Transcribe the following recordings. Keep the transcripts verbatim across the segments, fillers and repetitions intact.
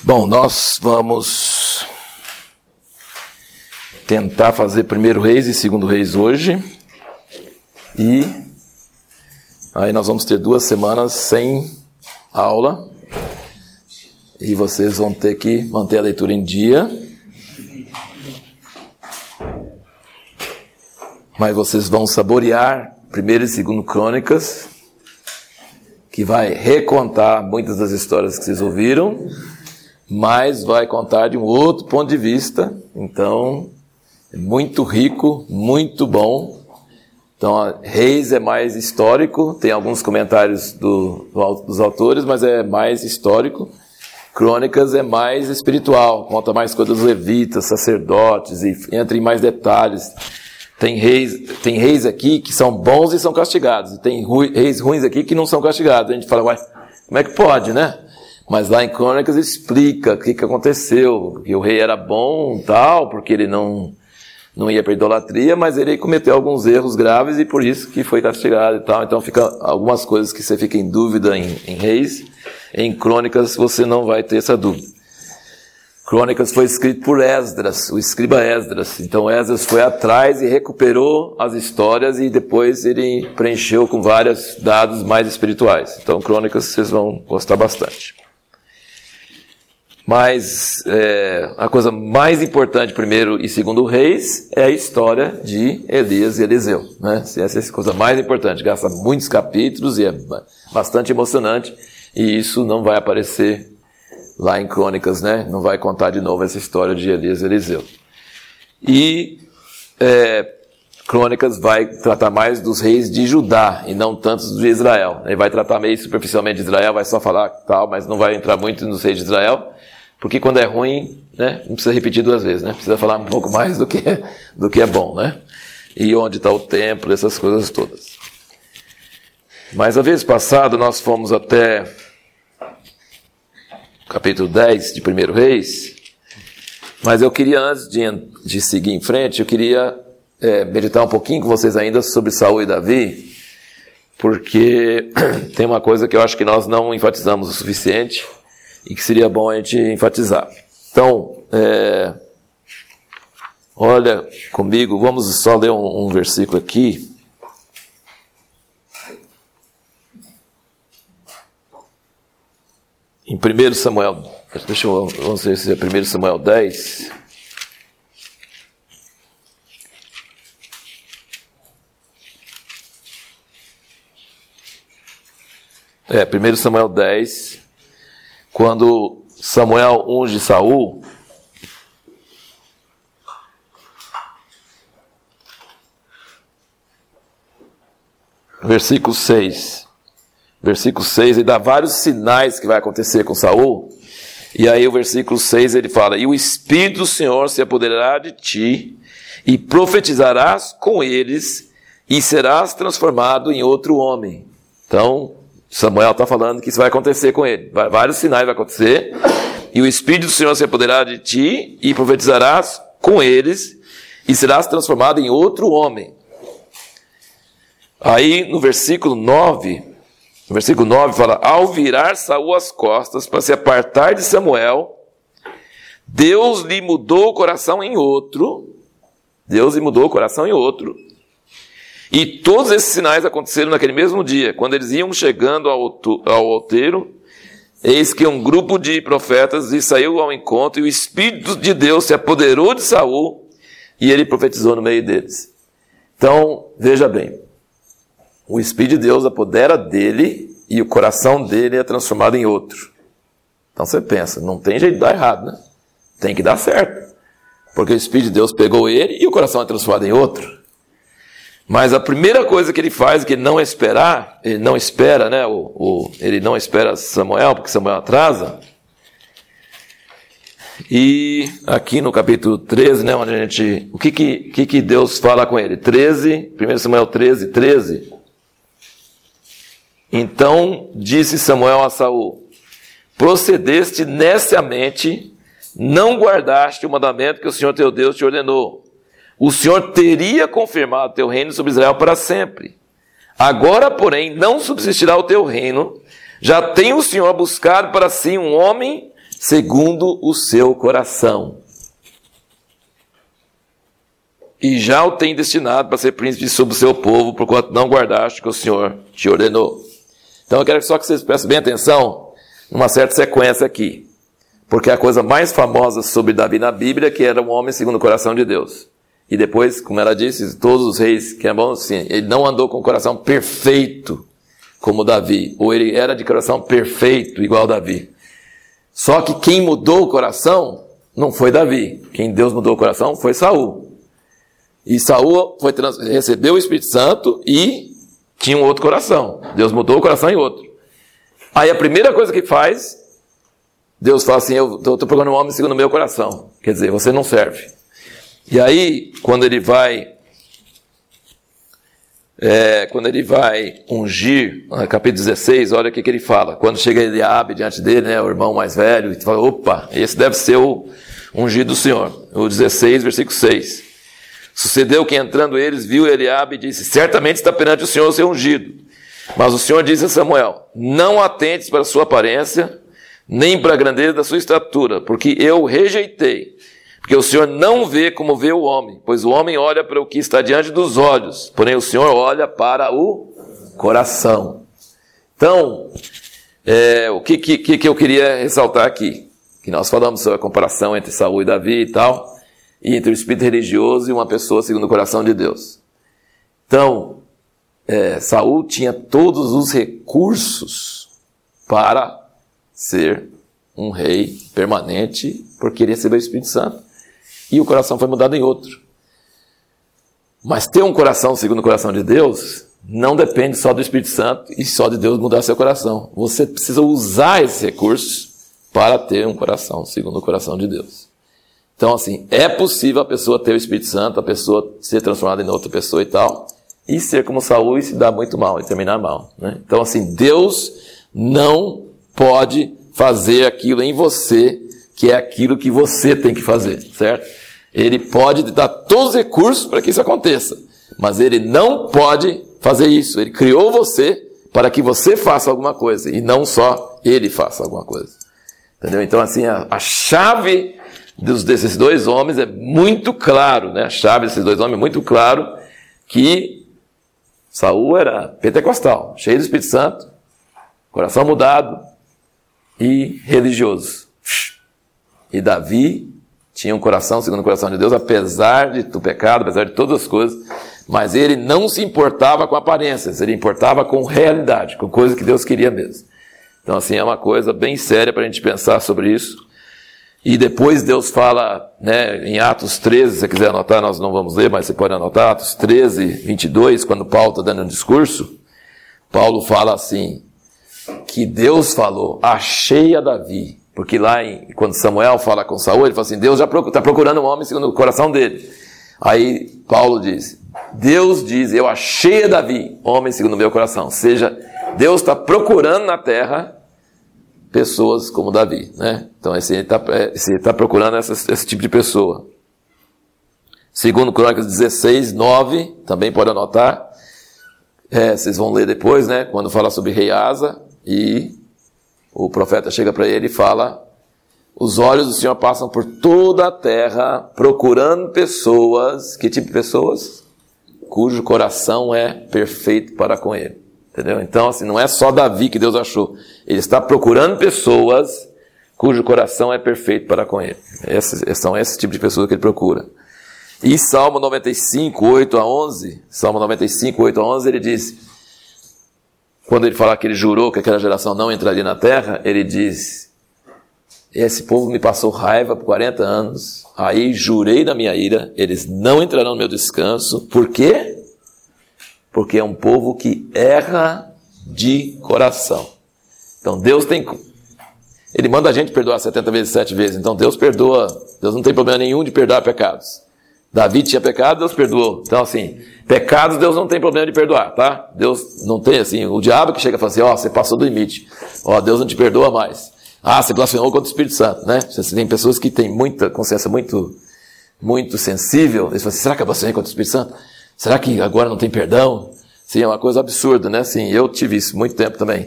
Bom, nós vamos tentar fazer primeiro Reis e segundo Reis hoje. E aí nós vamos ter duas semanas sem aula. E vocês vão ter que manter a leitura em dia. Mas vocês vão saborear primeiro e segundo Crônicas, que vai recontar muitas das histórias que vocês ouviram, mas vai contar de um outro ponto de vista. Então, é muito rico, muito bom. Então, Reis é mais histórico, tem alguns comentários do, dos autores, mas é mais histórico. Crônicas é mais espiritual, conta mais coisas dos levitas, sacerdotes, e entra em mais detalhes. Tem reis, tem reis aqui que são bons e são castigados, e tem reis ruins aqui que não são castigados. A gente fala, ué, como é que pode, né? Mas lá em Crônicas explica o que, que aconteceu, que o rei era bom e tal, porque ele não, não ia para idolatria, mas ele cometeu alguns erros graves e por isso que foi castigado e tal. Então fica algumas coisas que você fica em dúvida em, em Reis, em Crônicas você não vai ter essa dúvida. Crônicas foi escrito por Esdras, o escriba Esdras. Então Esdras foi atrás e recuperou as histórias e depois ele preencheu com vários dados mais espirituais. Então Crônicas vocês vão gostar bastante. Mas é, a coisa mais importante, primeiro e segundo Reis, é a história de Elias e Eliseu, né? Essa é a coisa mais importante, gasta muitos capítulos e é bastante emocionante, e isso não vai aparecer lá em Crônicas, né? Não vai contar de novo essa história de Elias e Eliseu. E é, Crônicas vai tratar mais dos reis de Judá e não tanto de Israel. Ele vai tratar meio superficialmente de Israel, vai só falar tal, mas não vai entrar muito nos reis de Israel. Porque quando é ruim, né, não precisa repetir duas vezes, né? Precisa falar um pouco mais do que, do que é bom, né? E onde está o templo, essas coisas todas. Mas a vez passada nós fomos até capítulo dez de primeiro Reis. Mas eu queria, antes de, de seguir em frente, eu queria é, meditar um pouquinho com vocês ainda sobre Saul e Davi, porque tem uma coisa que eu acho que nós não enfatizamos o suficiente, e que seria bom a gente enfatizar. Então, é, olha comigo, vamos só ler um, um versículo aqui. Em primeiro Samuel, deixa eu, vamos ver se é primeiro Samuel dez. É, primeiro Samuel dez. Quando Samuel unge Saul, versículo seis. Versículo seis, ele dá vários sinais que vai acontecer com Saul. E aí o versículo seis ele fala: e o Espírito do Senhor se apoderará de ti, e profetizarás com eles, e serás transformado em outro homem. Então, Samuel está falando que isso vai acontecer com ele. Vários sinais vão acontecer. E o Espírito do Senhor se apoderará de ti, e profetizarás com eles, e serás transformado em outro homem. Aí no versículo nove, no versículo nove fala: ao virar Saul as costas para se apartar de Samuel, Deus lhe mudou o coração em outro. Deus lhe mudou o coração em outro. E todos esses sinais aconteceram naquele mesmo dia. Quando eles iam chegando ao, ao outeiro, eis que um grupo de profetas lhe saiu ao encontro, e o Espírito de Deus se apoderou de Saul, e ele profetizou no meio deles. Então, veja bem, o Espírito de Deus apodera dele, e o coração dele é transformado em outro. Então você pensa, não tem jeito de dar errado, né? Tem que dar certo. Porque o Espírito de Deus pegou ele, e o coração é transformado em outro. Mas a primeira coisa que ele faz, que ele não esperar, ele não espera, né? O, o, ele não espera Samuel, porque Samuel atrasa. E aqui no capítulo treze, né? Onde a gente, o que que, que que Deus fala com ele? treze, primeiro Samuel treze, treze. Então disse Samuel a Saul: procedeste neciamente, não guardaste o mandamento que o Senhor teu Deus te ordenou. O Senhor teria confirmado teu reino sobre Israel para sempre. Agora, porém, não subsistirá o teu reino. Já tem o Senhor buscado para si um homem segundo o seu coração. E já o tem destinado para ser príncipe sobre o seu povo, porquanto não guardaste o que o Senhor te ordenou. Então eu quero só que vocês prestem bem atenção numa certa sequência aqui. Porque a coisa mais famosa sobre Davi na Bíblia é que era um homem segundo o coração de Deus. E depois, como ela disse, todos os reis que eram bons, assim, ele não andou com o coração perfeito como Davi. Ou ele era de coração perfeito igual Davi. Só que quem mudou o coração não foi Davi. Quem Deus mudou o coração foi Saul. E Saul foi trans... recebeu o Espírito Santo e tinha um outro coração. Deus mudou o coração em outro. Aí a primeira coisa que faz, Deus fala assim, eu estou procurando um homem segundo o meu coração. Quer dizer, você não serve. E aí, quando ele vai, é, quando ele vai ungir, no capítulo dezesseis, olha o que, que ele fala. Quando chega Eliabe diante dele, né, o irmão mais velho, e fala, opa, esse deve ser o ungido do Senhor. O dezesseis, versículo seis. Sucedeu que entrando eles, viu Eliabe e disse, certamente está perante o Senhor o seu ungido. Mas o Senhor disse a Samuel, não atentes para a sua aparência, nem para a grandeza da sua estatura, porque eu rejeitei. Porque o Senhor não vê como vê o homem, pois o homem olha para o que está diante dos olhos, porém o Senhor olha para o coração. Então, é, o que, que, que eu queria ressaltar aqui? Que nós falamos sobre a comparação entre Saul e Davi e tal, e entre o espírito religioso e uma pessoa segundo o coração de Deus. Então, é, Saul tinha todos os recursos para ser um rei permanente, porque ele recebeu o Espírito Santo. E o coração foi mudado em outro. Mas ter um coração segundo o coração de Deus não depende só do Espírito Santo e só de Deus mudar seu coração. Você precisa usar esses recursos para ter um coração segundo o coração de Deus. Então, assim, é possível a pessoa ter o Espírito Santo, a pessoa ser transformada em outra pessoa e tal, e ser como Saul e se dar muito mal, e terminar mal, né? Então, assim, Deus não pode fazer aquilo em você, que é aquilo que você tem que fazer, certo? Ele pode dar todos os recursos para que isso aconteça, mas ele não pode fazer isso. Ele criou você para que você faça alguma coisa, e não só ele faça alguma coisa. Entendeu? Então, assim, a, a chave dos, desses dois homens é muito claro, né? A chave desses dois homens é muito claro que Saul era pentecostal, cheio do Espírito Santo, coração mudado e religioso. E Davi tinha um coração segundo o coração de Deus, apesar de, do pecado, apesar de todas as coisas, mas ele não se importava com aparências, ele importava com realidade, com coisa que Deus queria mesmo. Então, assim, é uma coisa bem séria para a gente pensar sobre isso. E depois Deus fala, né, em Atos treze, se você quiser anotar, nós não vamos ler, mas você pode anotar, Atos treze, vinte e dois, quando Paulo está dando um discurso, Paulo fala assim, que Deus falou, achei a Davi, porque lá, em, quando Samuel fala com Saul, ele fala assim, Deus já está procurando um homem segundo o coração dele. Aí Paulo diz, Deus diz, eu achei a Davi, homem segundo o meu coração. Ou seja, Deus está procurando na terra pessoas como Davi, né? Então, esse ele está tá procurando essa, esse tipo de pessoa. Segundo Crônicas dezesseis, nove, também pode anotar. É, vocês vão ler depois, né? Quando fala sobre rei Asa, e o profeta chega para ele e fala, os olhos do Senhor passam por toda a terra, procurando pessoas, que tipo de pessoas? Cujo coração é perfeito para com ele. Entendeu? Então, assim, não é só Davi que Deus achou. Ele está procurando pessoas cujo coração é perfeito para com ele. Esses, são esse tipo de pessoas que ele procura. E Salmo noventa e cinco, oito a onze, Salmo noventa e cinco, oito a onze, ele diz, quando ele fala que ele jurou que aquela geração não entraria na terra, ele diz, esse povo me passou raiva por quarenta anos, aí jurei na minha ira, eles não entrarão no meu descanso. Por quê? Porque é um povo que erra de coração. Então Deus tem... Ele manda a gente perdoar setenta vezes, sete vezes. Então Deus perdoa. Deus não tem problema nenhum de perdoar pecados. Davi tinha pecado, Deus perdoou. Então, assim, pecados Deus não tem problema de perdoar, tá? Deus não tem, assim, o diabo que chega e fala assim, ó, oh, você passou do limite. Ó, oh, Deus não te perdoa mais. Ah, você blasfemou contra o Espírito Santo, né? Você tem pessoas que têm muita consciência muito, muito sensível. Eles falam assim, será que eu blasfemei contra o Espírito Santo? Será que agora não tem perdão? Sim, é uma coisa absurda, né? Sim, eu tive isso muito tempo também.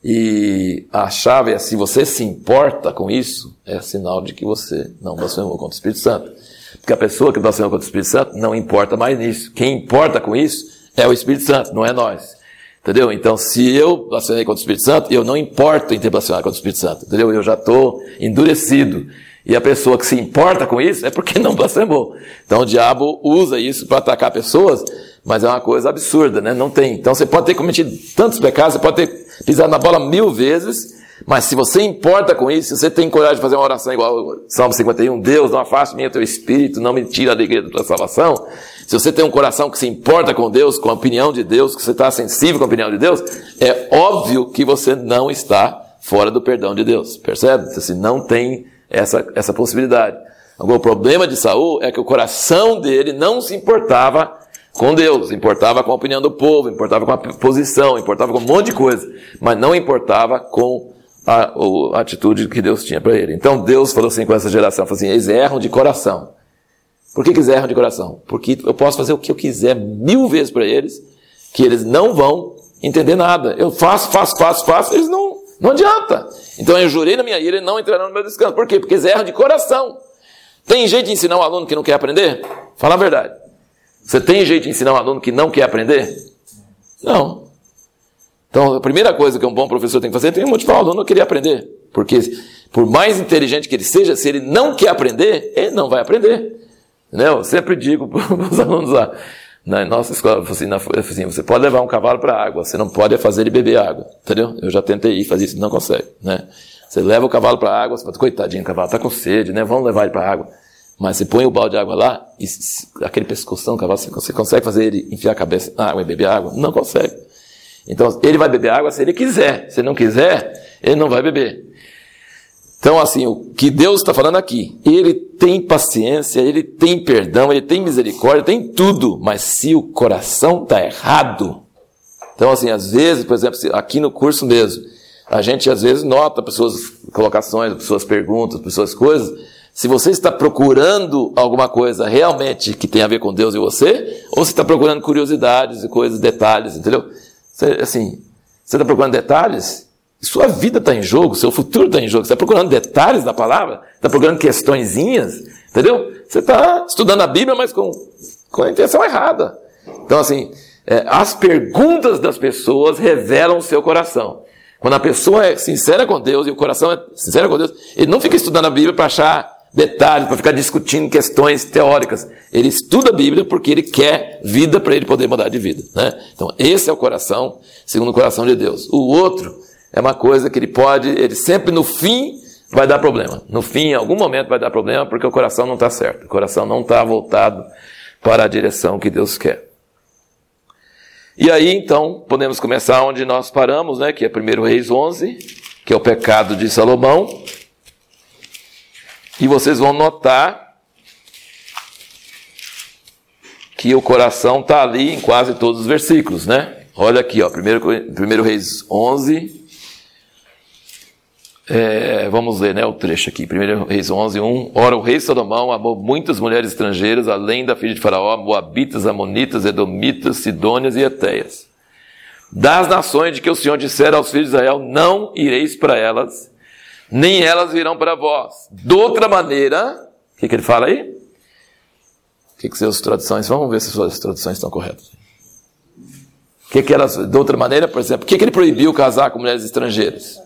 e a chave é, se você se importa com isso, é sinal de que você não blasfemou contra o Espírito Santo. Porque a pessoa que blasfemou contra o Espírito Santo não importa mais nisso. Quem importa com isso é o Espírito Santo, não é nós. Entendeu? Então, se eu blasfemei contra o Espírito Santo, eu não importo em ter blasfemado contra o Espírito Santo. Entendeu? Eu já estou endurecido. E a pessoa que se importa com isso é porque não blasfemou. Então, o diabo usa isso para atacar pessoas, mas é uma coisa absurda, né? Não tem. Então, você pode ter cometido tantos pecados, você pode ter pisado na bola mil vezes, mas se você importa com isso, se você tem coragem de fazer uma oração igual ao Salmo cinquenta e um, Deus, não afaste de mim o teu espírito, não me tire a alegria da tua salvação. Se você tem um coração que se importa com Deus, com a opinião de Deus, que você está sensível com a opinião de Deus, é óbvio que você não está fora do perdão de Deus. Percebe? Você não tem essa, essa possibilidade. Agora, o problema de Saul é que o coração dele não se importava com Deus, importava com a opinião do povo, importava com a posição, importava com um monte de coisa, mas não importava com a, a atitude que Deus tinha para ele. Então Deus falou assim com essa geração, falou assim, eles erram de coração. Por que que eles erram de coração? Porque eu posso fazer o que eu quiser mil vezes para eles, que eles não vão entender nada. Eu faço, faço, faço, faço, eles não, não adianta. Então eu jurei na minha ira e não entrarão no meu descanso. Por quê? Porque eles erram de coração. Tem jeito de ensinar um aluno que não quer aprender? Fala a verdade. Você tem jeito de ensinar um aluno que não quer aprender? Não. Então, a primeira coisa que um bom professor tem que fazer é tem que motivar o aluno a querer aprender. Porque, por mais inteligente que ele seja, se ele não quer aprender, ele não vai aprender. Entendeu? Eu sempre digo para os alunos lá, na nossa escola, assim, na, assim, você pode levar um cavalo para a água, você não pode fazer ele beber água. Entendeu? Eu já tentei ir fazer isso, não consegue. Né? Você leva o cavalo para a água, você fala, coitadinho, o cavalo está com sede, né? Vamos levar ele para a água. Mas você põe o balde de água lá, e aquele pescoção do cavalo, você consegue fazer ele enfiar a cabeça na água e beber água? Não consegue. Então, ele vai beber água se ele quiser. Se não quiser, ele não vai beber. Então, assim, o que Deus está falando aqui, ele tem paciência, ele tem perdão, ele tem misericórdia, tem tudo. Mas se o coração está errado, então, assim, às vezes, por exemplo, aqui no curso mesmo, a gente às vezes nota pessoas colocações, pessoas perguntas, pessoas coisas. Se você está procurando alguma coisa realmente que tem a ver com Deus e você, ou você está procurando curiosidades e coisas, detalhes, entendeu? Você, assim, você está procurando detalhes? Sua vida está em jogo, seu futuro está em jogo. Você está procurando detalhes da palavra? Está procurando questõezinhas, entendeu? Você está estudando a Bíblia, mas com, com a intenção errada. Então, assim, é, as perguntas das pessoas revelam o seu coração. Quando a pessoa é sincera com Deus e o coração é sincero com Deus, ele não fica estudando a Bíblia para achar detalhes, para ficar discutindo questões teóricas. Ele estuda a Bíblia porque ele quer vida para ele poder mudar de vida. Né? Então, esse é o coração, segundo o coração de Deus. O outro é uma coisa que ele pode, ele sempre no fim vai dar problema. No fim, em algum momento vai dar problema porque o coração não está certo. O coração não está voltado para a direção que Deus quer. E aí, então, podemos começar onde nós paramos, né? Que é primeiro Reis onze, que é o pecado de Salomão. E vocês vão notar que o coração está ali em quase todos os versículos, né? Olha aqui, ó, primeiro Reis onze. É, vamos ler, né, o trecho aqui. primeiro Reis onze, um. Ora, o rei Salomão amou muitas mulheres estrangeiras, além da filha de Faraó, moabitas, amonitas, edomitas, sidônias e etéias. Das nações de que o Senhor dissera aos filhos de Israel, não ireis para elas, nem elas virão para vós. De outra maneira, o que, que ele fala aí? O que, que são as traduções? Vamos ver se as suas traduções estão corretas. O que, que elas, de outra maneira, por exemplo, o que, que ele proibiu casar com mulheres estrangeiras?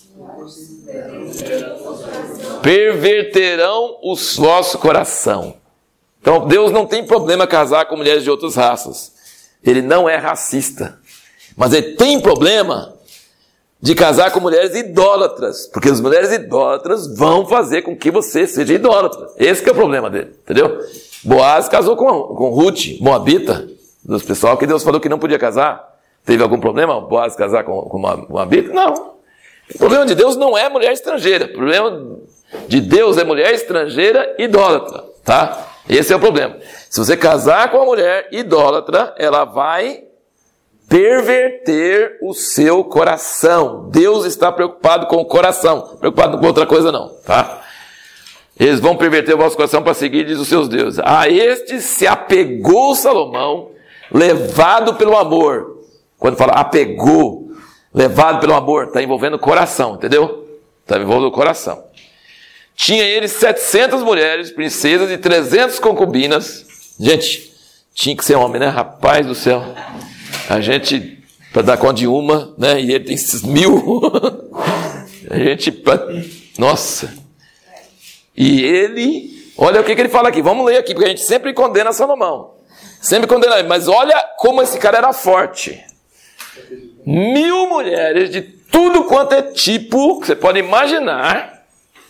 Perverterão o vosso coração. Então, Deus não tem problema casar com mulheres de outras raças. Ele não é racista. Mas ele tem problema de casar com mulheres idólatras. Porque as mulheres idólatras vão fazer com que você seja idólatra. Esse que é o problema dele, entendeu? Boaz casou com, com Ruth, moabita, dos pessoal que Deus falou que não podia casar. Teve algum problema Boaz casar com, com uma moabita? Não. O problema de Deus não é mulher estrangeira. O problema de Deus é mulher estrangeira idólatra, tá? Esse é o problema. Se você casar com uma mulher idólatra, ela vai perverter o seu coração. Deus está preocupado com o coração, preocupado com outra coisa não, tá? Eles vão perverter o vosso coração para seguir, diz os seus deuses. A este se apegou Salomão, levado pelo amor. Quando fala apegou, levado pelo amor, está envolvendo o coração, entendeu? Está envolvendo o coração. Tinha ele setecentas mulheres, princesas e trezentas concubinas. Gente, tinha que ser homem, né? Rapaz do céu. A gente, para dar conta de uma, né? E ele tem esses mil. A gente, pra... nossa. E ele, olha o que, que ele fala aqui. Vamos ler aqui, porque a gente sempre condena Salomão. Sempre condena ele. Mas olha como esse cara era forte. Mil mulheres de tudo quanto é tipo que você pode imaginar.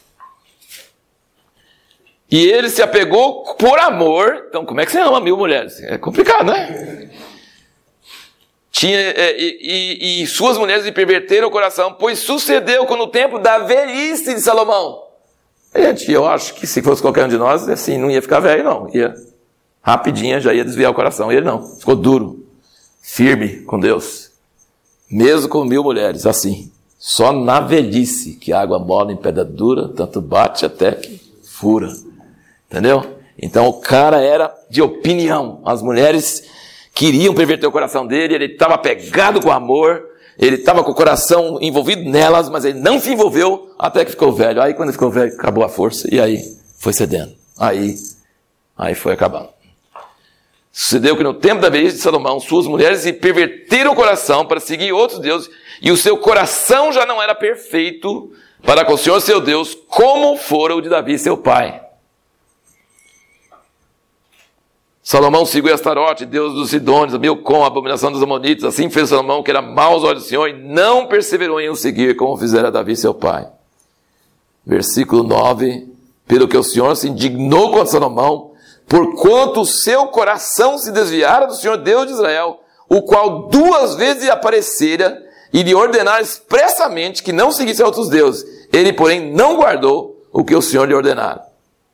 E ele se apegou por amor. Então, como é que você ama mil mulheres? É complicado, né? Tinha, é, e, e, e suas mulheres lhe perverteram o coração, pois sucedeu com no tempo da velhice de Salomão. Gente, eu acho que se fosse qualquer um de nós, assim, não ia ficar velho, não. Ia rapidinho, já ia desviar o coração. Ele não. Ficou duro, firme com Deus. Mesmo com mil mulheres, assim. Só na velhice que a água mola em pedra dura, tanto bate até que fura. Entendeu? Então o cara era de opinião. As mulheres queriam perverter o coração dele, ele estava apegado com amor, ele estava com o coração envolvido nelas, mas ele não se envolveu até que ficou velho. Aí quando ele ficou velho, acabou a força e aí foi cedendo. Aí, aí foi acabando. Sucedeu que no tempo da velhice de Salomão, suas mulheres se perverteram o coração para seguir outros deuses, e o seu coração já não era perfeito para com o Senhor seu Deus, como fora o de Davi, seu pai. Salomão seguiu Astarote, deus dos Sidônios, Milcom, a abominação dos Amonitas. Assim fez Salomão, que era mau aos olhos do Senhor, e não perseverou em o seguir, como fizera Davi, seu pai. Versículo nove. Pelo que o Senhor se indignou contra Salomão, porquanto o seu coração se desviara do Senhor Deus de Israel, o qual duas vezes lhe aparecera, e lhe ordenara expressamente que não seguisse a outros deuses. Ele, porém, não guardou o que o Senhor lhe ordenara.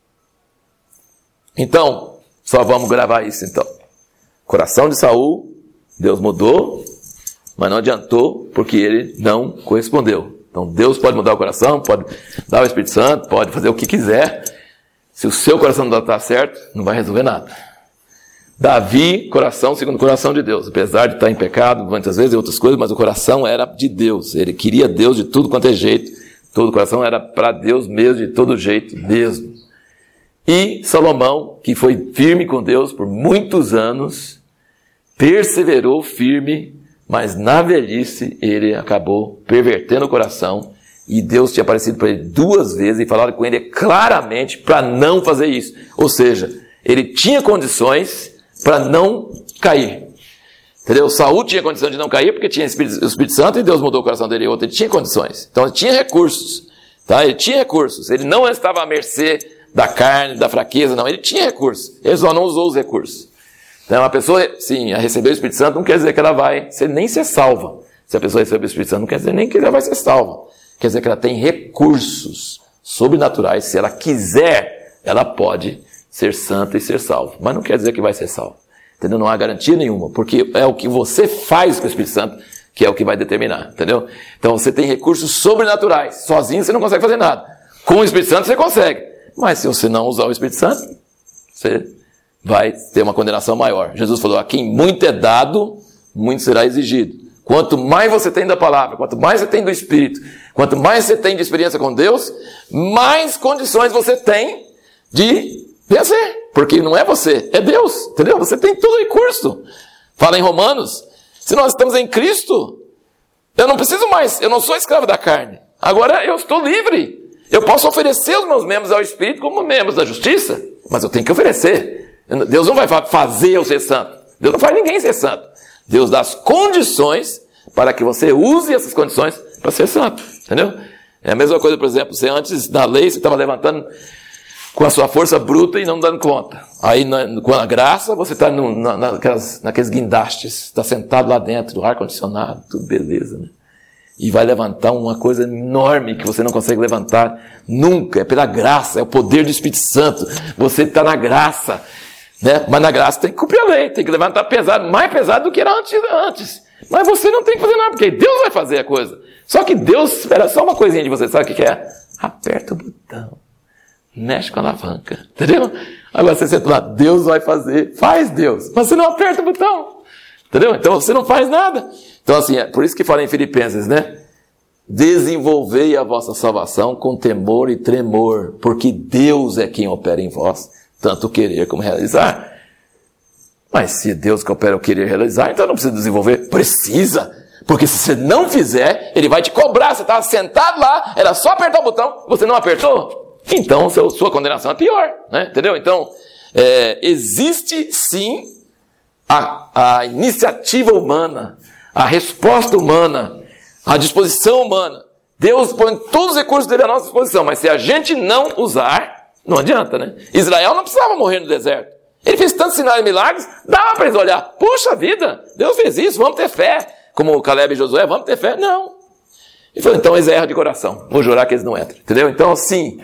Então, só vamos gravar isso então. Coração de Saul, Deus mudou, mas não adiantou, porque ele não correspondeu. Então Deus pode mudar o coração, pode dar o Espírito Santo, pode fazer o que quiser. Se o seu coração não está certo, não vai resolver nada. Davi, coração segundo o coração de Deus. Apesar de estar em pecado, muitas vezes e outras coisas, mas o coração era de Deus. Ele queria Deus de tudo quanto é jeito. Todo o coração era para Deus mesmo, de todo jeito mesmo. E Salomão, que foi firme com Deus por muitos anos, perseverou firme, mas na velhice ele acabou pervertendo o coração, e Deus tinha aparecido para ele duas vezes e falado com ele claramente para não fazer isso. Ou seja, ele tinha condições para não cair. Entendeu? Saul tinha condição de não cair porque tinha o Espírito, o Espírito Santo, e Deus mudou o coração dele e outro. Ele tinha condições. Então ele tinha recursos. Tá? Ele tinha recursos. Ele não estava à mercê da carne, da fraqueza, não. Ele tinha recursos. Ele só não usou os recursos. Então a pessoa, sim, a receber o Espírito Santo não quer dizer que ela vai ser, nem ser salva. Se a pessoa receber o Espírito Santo não quer dizer nem que ela vai ser salva. Quer dizer que ela tem recursos sobrenaturais. Se ela quiser, ela pode ser santa e ser salva. Mas não quer dizer que vai ser salva. Entendeu? Não há garantia nenhuma. Porque é o que você faz com o Espírito Santo que é o que vai determinar. Entendeu? Então você tem recursos sobrenaturais. Sozinho você não consegue fazer nada. Com o Espírito Santo você consegue. Mas se você não usar o Espírito Santo, você vai ter uma condenação maior. Jesus falou, a quem muito é dado, muito será exigido. Quanto mais você tem da palavra, quanto mais você tem do Espírito, quanto mais você tem de experiência com Deus, mais condições você tem de vencer. Porque não é você, é Deus. Entendeu? Você tem todo o recurso. Fala em Romanos, se nós estamos em Cristo, eu não preciso mais, eu não sou escravo da carne. Agora eu estou livre. Eu posso oferecer os meus membros ao Espírito como membros da justiça, mas eu tenho que oferecer. Deus não vai fazer eu ser santo. Deus não faz ninguém ser santo. Deus dá as condições para que você use essas condições para ser santo. Entendeu? É a mesma coisa, por exemplo, você antes da lei, você estava levantando com a sua força bruta e não dando conta. Aí, na, com a graça, você está na, naquelas, naqueles guindastes, está sentado lá dentro, do ar-condicionado, tudo beleza, né? E vai levantar uma coisa enorme que você não consegue levantar nunca. É pela graça, é o poder do Espírito Santo. Você está na graça, né? Mas na graça tem que cumprir a lei, tem que levantar pesado, mais pesado do que era antes. antes. Mas você não tem que fazer nada, porque Deus vai fazer a coisa. Só que Deus espera só uma coisinha de você, sabe o que é? Aperta o botão, mexe com a alavanca, entendeu? Agora você senta lá, Deus vai fazer, faz Deus, mas você não aperta o botão, entendeu? Então você não faz nada. Então assim, é por isso que fala em Filipenses, né? Desenvolvei a vossa salvação com temor e tremor, porque Deus é quem opera em vós, tanto querer como realizar. Mas se Deus que opera o querer realizar, então não precisa desenvolver. Precisa, porque se você não fizer, Ele vai te cobrar. Você estava sentado lá, era só apertar o botão, você não apertou, então seu, sua condenação é pior, né? Entendeu? Então, é, existe sim a, a iniciativa humana, a resposta humana, a disposição humana. Deus põe todos os recursos dele à nossa disposição, mas se a gente não usar, não adianta, né? Israel não precisava morrer no deserto. Ele fez tantos sinais e milagres, dava para eles olhar. Puxa vida, Deus fez isso, vamos ter fé. Como Caleb e Josué, vamos ter fé. Não. Ele falou, então eles erram de coração. Vou jurar que eles não entram. Entendeu? Então, sim,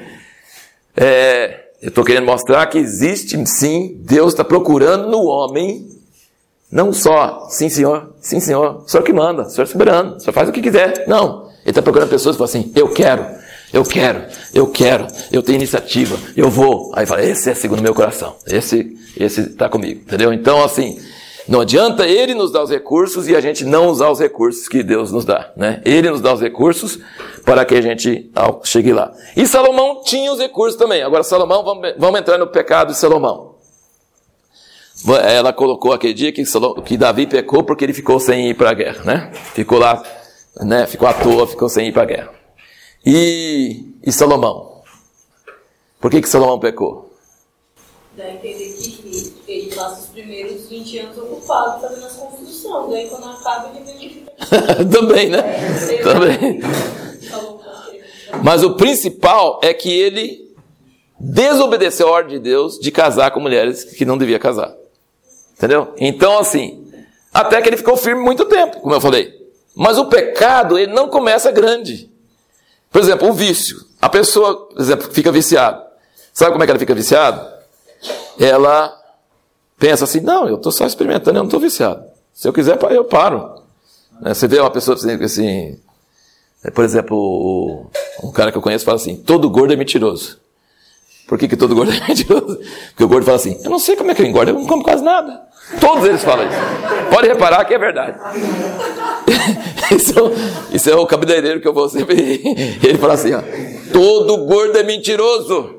é, eu estou querendo mostrar que existe, sim, Deus está procurando no homem, não só, sim senhor, sim senhor, o senhor que manda, o senhor é soberano, o senhor faz o que quiser. Não. Ele está procurando pessoas que falam assim, eu quero, eu quero, eu quero, eu tenho iniciativa, eu vou. Aí fala, esse é segundo o meu coração, esse esse está comigo, entendeu? Então, assim, não adianta Ele nos dar os recursos e a gente não usar os recursos que Deus nos dá, né? Ele nos dá os recursos para que a gente chegue lá. E Salomão tinha os recursos também. Agora, Salomão, vamos, vamos entrar no pecado de Salomão. Ela colocou aquele dia que, Salomão, que Davi pecou porque ele ficou sem ir para a guerra, né? Ficou lá, né? Ficou à toa, ficou sem ir para a guerra. E, e Salomão? Por que que Salomão pecou? Dá a entender que ele passa os primeiros vinte anos ocupado fazendo as construções. Daí quando acaba ele vem... Também, né? É, Também. Mas o principal é que ele desobedeceu a ordem de Deus de casar com mulheres que não devia casar. Entendeu? Então, assim, até que ele ficou firme muito tempo, como eu falei. Mas o pecado, ele não começa grande. Por exemplo, o vício. A pessoa, por exemplo, fica viciada. Sabe como é que ela fica viciada? Ela pensa assim, não, eu estou só experimentando, eu não estou viciado. Se eu quiser, eu paro. Você vê uma pessoa assim, por exemplo, um cara que eu conheço fala assim, todo gordo é mentiroso. Por que que todo gordo é mentiroso? Porque o gordo fala assim, eu não sei como é que eu engordo, eu não como quase nada. Todos eles falam isso. Pode reparar que é verdade. Isso, isso é o cabeleireiro que eu vou sempre... Ele fala assim, ó, todo gordo é mentiroso.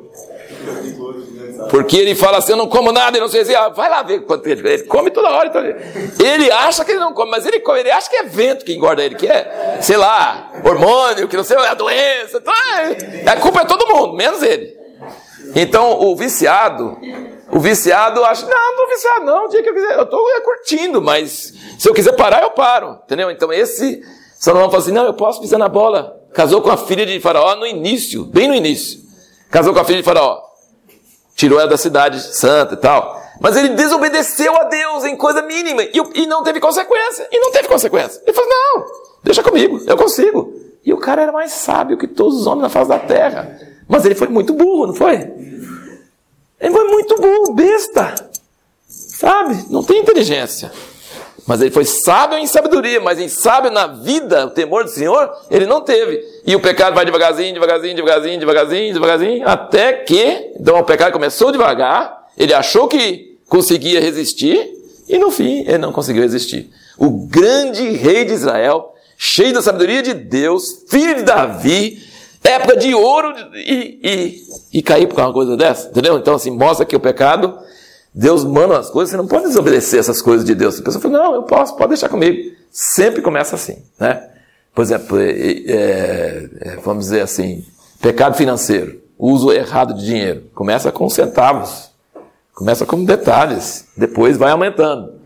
Porque ele fala assim, eu não como nada, e não sei assim, ah, vai lá ver quanto ele, ele come toda hora. Então ele, ele acha que ele não come, mas ele come, ele acha que é vento que engorda ele, que é, sei lá, hormônio, que não sei, é a doença. Então é, a culpa é todo mundo, menos ele. Então o viciado, o viciado acha, não, não estou viciado não, o dia que eu quiser, eu estou curtindo, mas se eu quiser parar, eu paro. Entendeu? Então esse, Salomão fala assim, não, eu posso pisar na bola. Casou com a filha de Faraó no início, bem no início. Casou com a filha de Faraó. Tirou ela da cidade santa e tal. Mas ele desobedeceu a Deus em coisa mínima. E, e não teve consequência. E não teve consequência. Ele falou, não, deixa comigo, eu consigo. E o cara era mais sábio que todos os homens na face da terra. Mas ele foi muito burro, não foi? Ele foi muito burro, besta. Sabe? Não tem inteligência. Mas ele foi sábio em sabedoria, mas em sábio na vida, o temor do Senhor, ele não teve. E o pecado vai devagarzinho, devagarzinho, devagarzinho, devagarzinho, devagarzinho, até que, então o pecado começou devagar, ele achou que conseguia resistir, e no fim ele não conseguiu resistir. O grande rei de Israel, cheio da sabedoria de Deus, filho de Davi, época de ouro, e, e, e cair por uma coisa dessa, entendeu? Então assim, mostra que o pecado... Deus manda as coisas, você não pode desobedecer essas coisas de Deus. A pessoa fala, não, eu posso, pode deixar comigo. Sempre começa assim, né? Por exemplo, é, é, vamos dizer assim, pecado financeiro, uso errado de dinheiro. Começa com centavos, começa com detalhes, depois vai aumentando.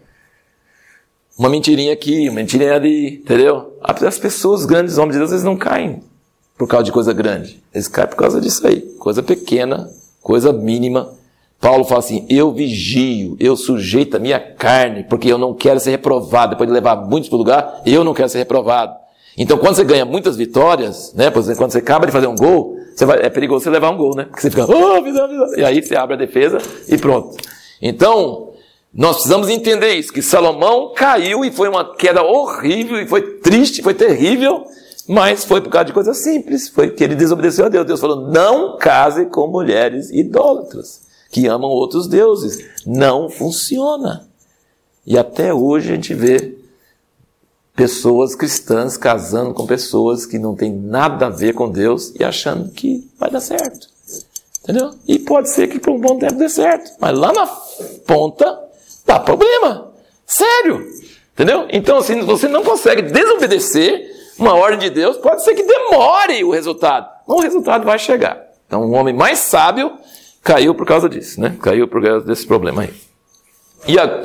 Uma mentirinha aqui, uma mentirinha ali, entendeu? As pessoas, grandes homens de Deus, eles não caem por causa de coisa grande. Eles caem por causa disso aí, coisa pequena, coisa mínima. Paulo fala assim, eu vigio, eu sujeito a minha carne, porque eu não quero ser reprovado. Depois de levar muitos para o lugar, eu não quero ser reprovado. Então, quando você ganha muitas vitórias, né, por exemplo, quando você acaba de fazer um gol, você vai, é perigoso você levar um gol, né? Porque você fica, oh, visão, visão. E aí você abre a defesa e pronto. Então, nós precisamos entender isso, que Salomão caiu e foi uma queda horrível, e foi triste, foi terrível, mas foi por causa de coisas simples, foi que ele desobedeceu a Deus. Deus falou, não case com mulheres idólatras, que amam outros deuses. Não funciona. E até hoje a gente vê pessoas cristãs casando com pessoas que não tem nada a ver com Deus e achando que vai dar certo. Entendeu? E pode ser que por um bom tempo dê certo, mas lá na ponta dá problema. Sério. Entendeu? Então, assim, você não consegue desobedecer uma ordem de Deus, pode ser que demore o resultado. Mas o resultado vai chegar. Então, o homem mais sábio caiu por causa disso, né? Caiu por causa desse problema aí. E a...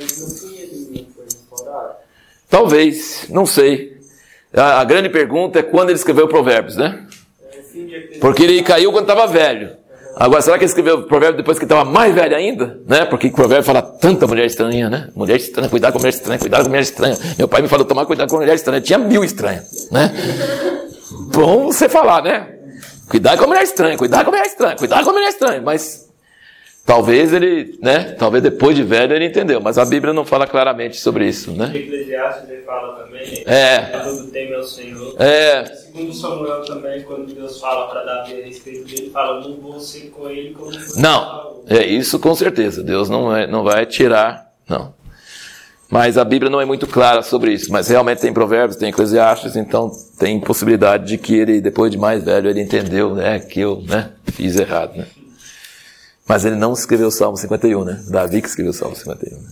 Talvez, não sei. A, a grande pergunta é quando ele escreveu Provérbios, né? Porque ele caiu quando estava velho. Agora, será que ele escreveu Provérbios depois que estava mais velho ainda? Né? Porque Provérbios fala tanta mulher estranha, né? Mulher estranha, cuidado com mulher estranha, cuidado com mulher estranha. Meu pai me falou tomar cuidado com mulher estranha. Tinha mil estranhas, né? Bom você falar, né? Cuidado com a mulher estranha, cuidado com a mulher estranha, cuidado com a mulher estranha. Mas talvez ele, né? Talvez depois de velho ele entendeu. Mas a Bíblia não fala claramente sobre isso, né? O Eclesiastes ele fala também. É. Quando teme ao Senhor. É. Segundo Samuel também, quando Deus fala para Davi a respeito dele, ele fala, não vou ser com ele como foi. Não, é isso com certeza. Deus não, é, não vai tirar, não. Mas a Bíblia não é muito clara sobre isso. Mas realmente tem Provérbios, tem Eclesiastes, então tem possibilidade de que ele, depois de mais velho, ele entendeu, né, que eu, né, fiz errado, né. Mas ele não escreveu o Salmo cinquenta e um, né? Davi que escreveu o Salmo cinquenta e um. Né?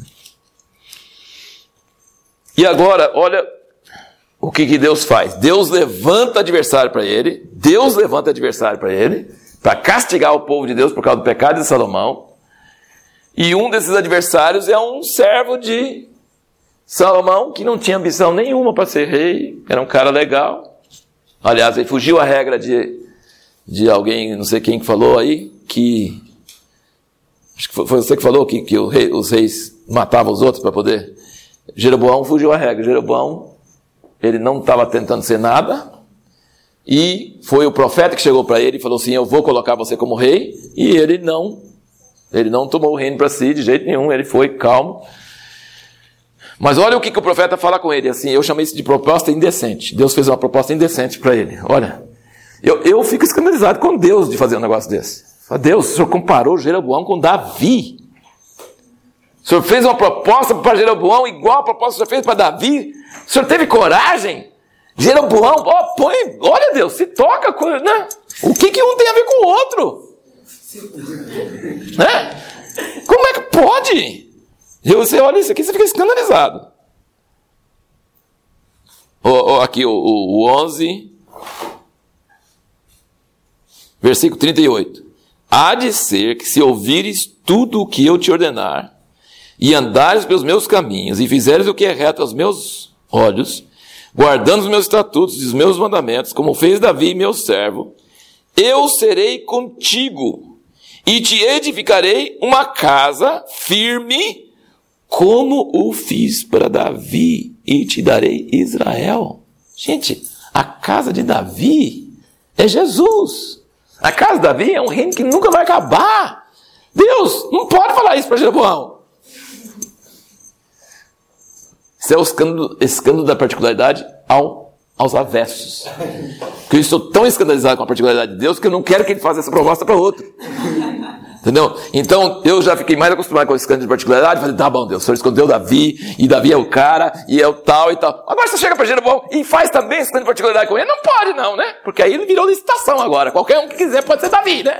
E agora, olha o que, que Deus faz. Deus levanta adversário para ele. Deus levanta adversário para ele. Para castigar o povo de Deus por causa do pecado de Salomão. E um desses adversários é um servo de Salomão que não tinha ambição nenhuma para ser rei. Era um cara legal. Aliás, ele fugiu à regra de, de alguém, não sei quem que falou aí, que... Acho que foi você que falou que, que o rei, os reis matavam os outros para poder... Jeroboão fugiu à regra. Jeroboão, ele não estava tentando ser nada. E foi o profeta que chegou para ele e falou assim, eu vou colocar você como rei. E ele não, ele não tomou o reino para si de jeito nenhum. Ele foi calmo. Mas olha o que, que o profeta fala com ele. Assim, eu chamei isso de proposta indecente. Deus fez uma proposta indecente para ele. Olha, eu, eu fico escandalizado com Deus de fazer um negócio desse. Deus, o senhor comparou Jeroboão com Davi. O senhor fez uma proposta para Jeroboão igual a proposta que o senhor fez para Davi. O senhor teve coragem? Jeroboão, oh, põe, olha Deus, se toca, né? O que, que um tem a ver com o outro? Né? Como é que pode? E você olha isso aqui, você fica escandalizado. Oh, oh, aqui o, o, o onze, versículo trinta e oito. Há de ser que se ouvires tudo o que eu te ordenar, e andares pelos meus caminhos, e fizeres o que é reto aos meus olhos, guardando os meus estatutos e os meus mandamentos, como fez Davi, meu servo, eu serei contigo, e te edificarei uma casa firme, como o fiz para Davi, e te darei Israel. Gente, a casa de Davi é Jesus. A casa de Davi é um reino que nunca vai acabar. Deus não pode falar isso para Jeroboão. Isso é o escândalo, escândalo da particularidade ao, aos avessos. Porque eu estou tão escandalizado com a particularidade de Deus que eu não quero que ele faça essa proposta para outro. Entendeu? Então, eu já fiquei mais acostumado com o escândalo de particularidade. Falei, tá bom, Deus, o senhor escondeu Davi, e Davi é o cara, e é o tal e tal. Agora você chega para Jeroboão e faz também escândalo de particularidade com ele. Não pode não, né? Porque aí ele virou licitação agora. Qualquer um que quiser pode ser Davi, né?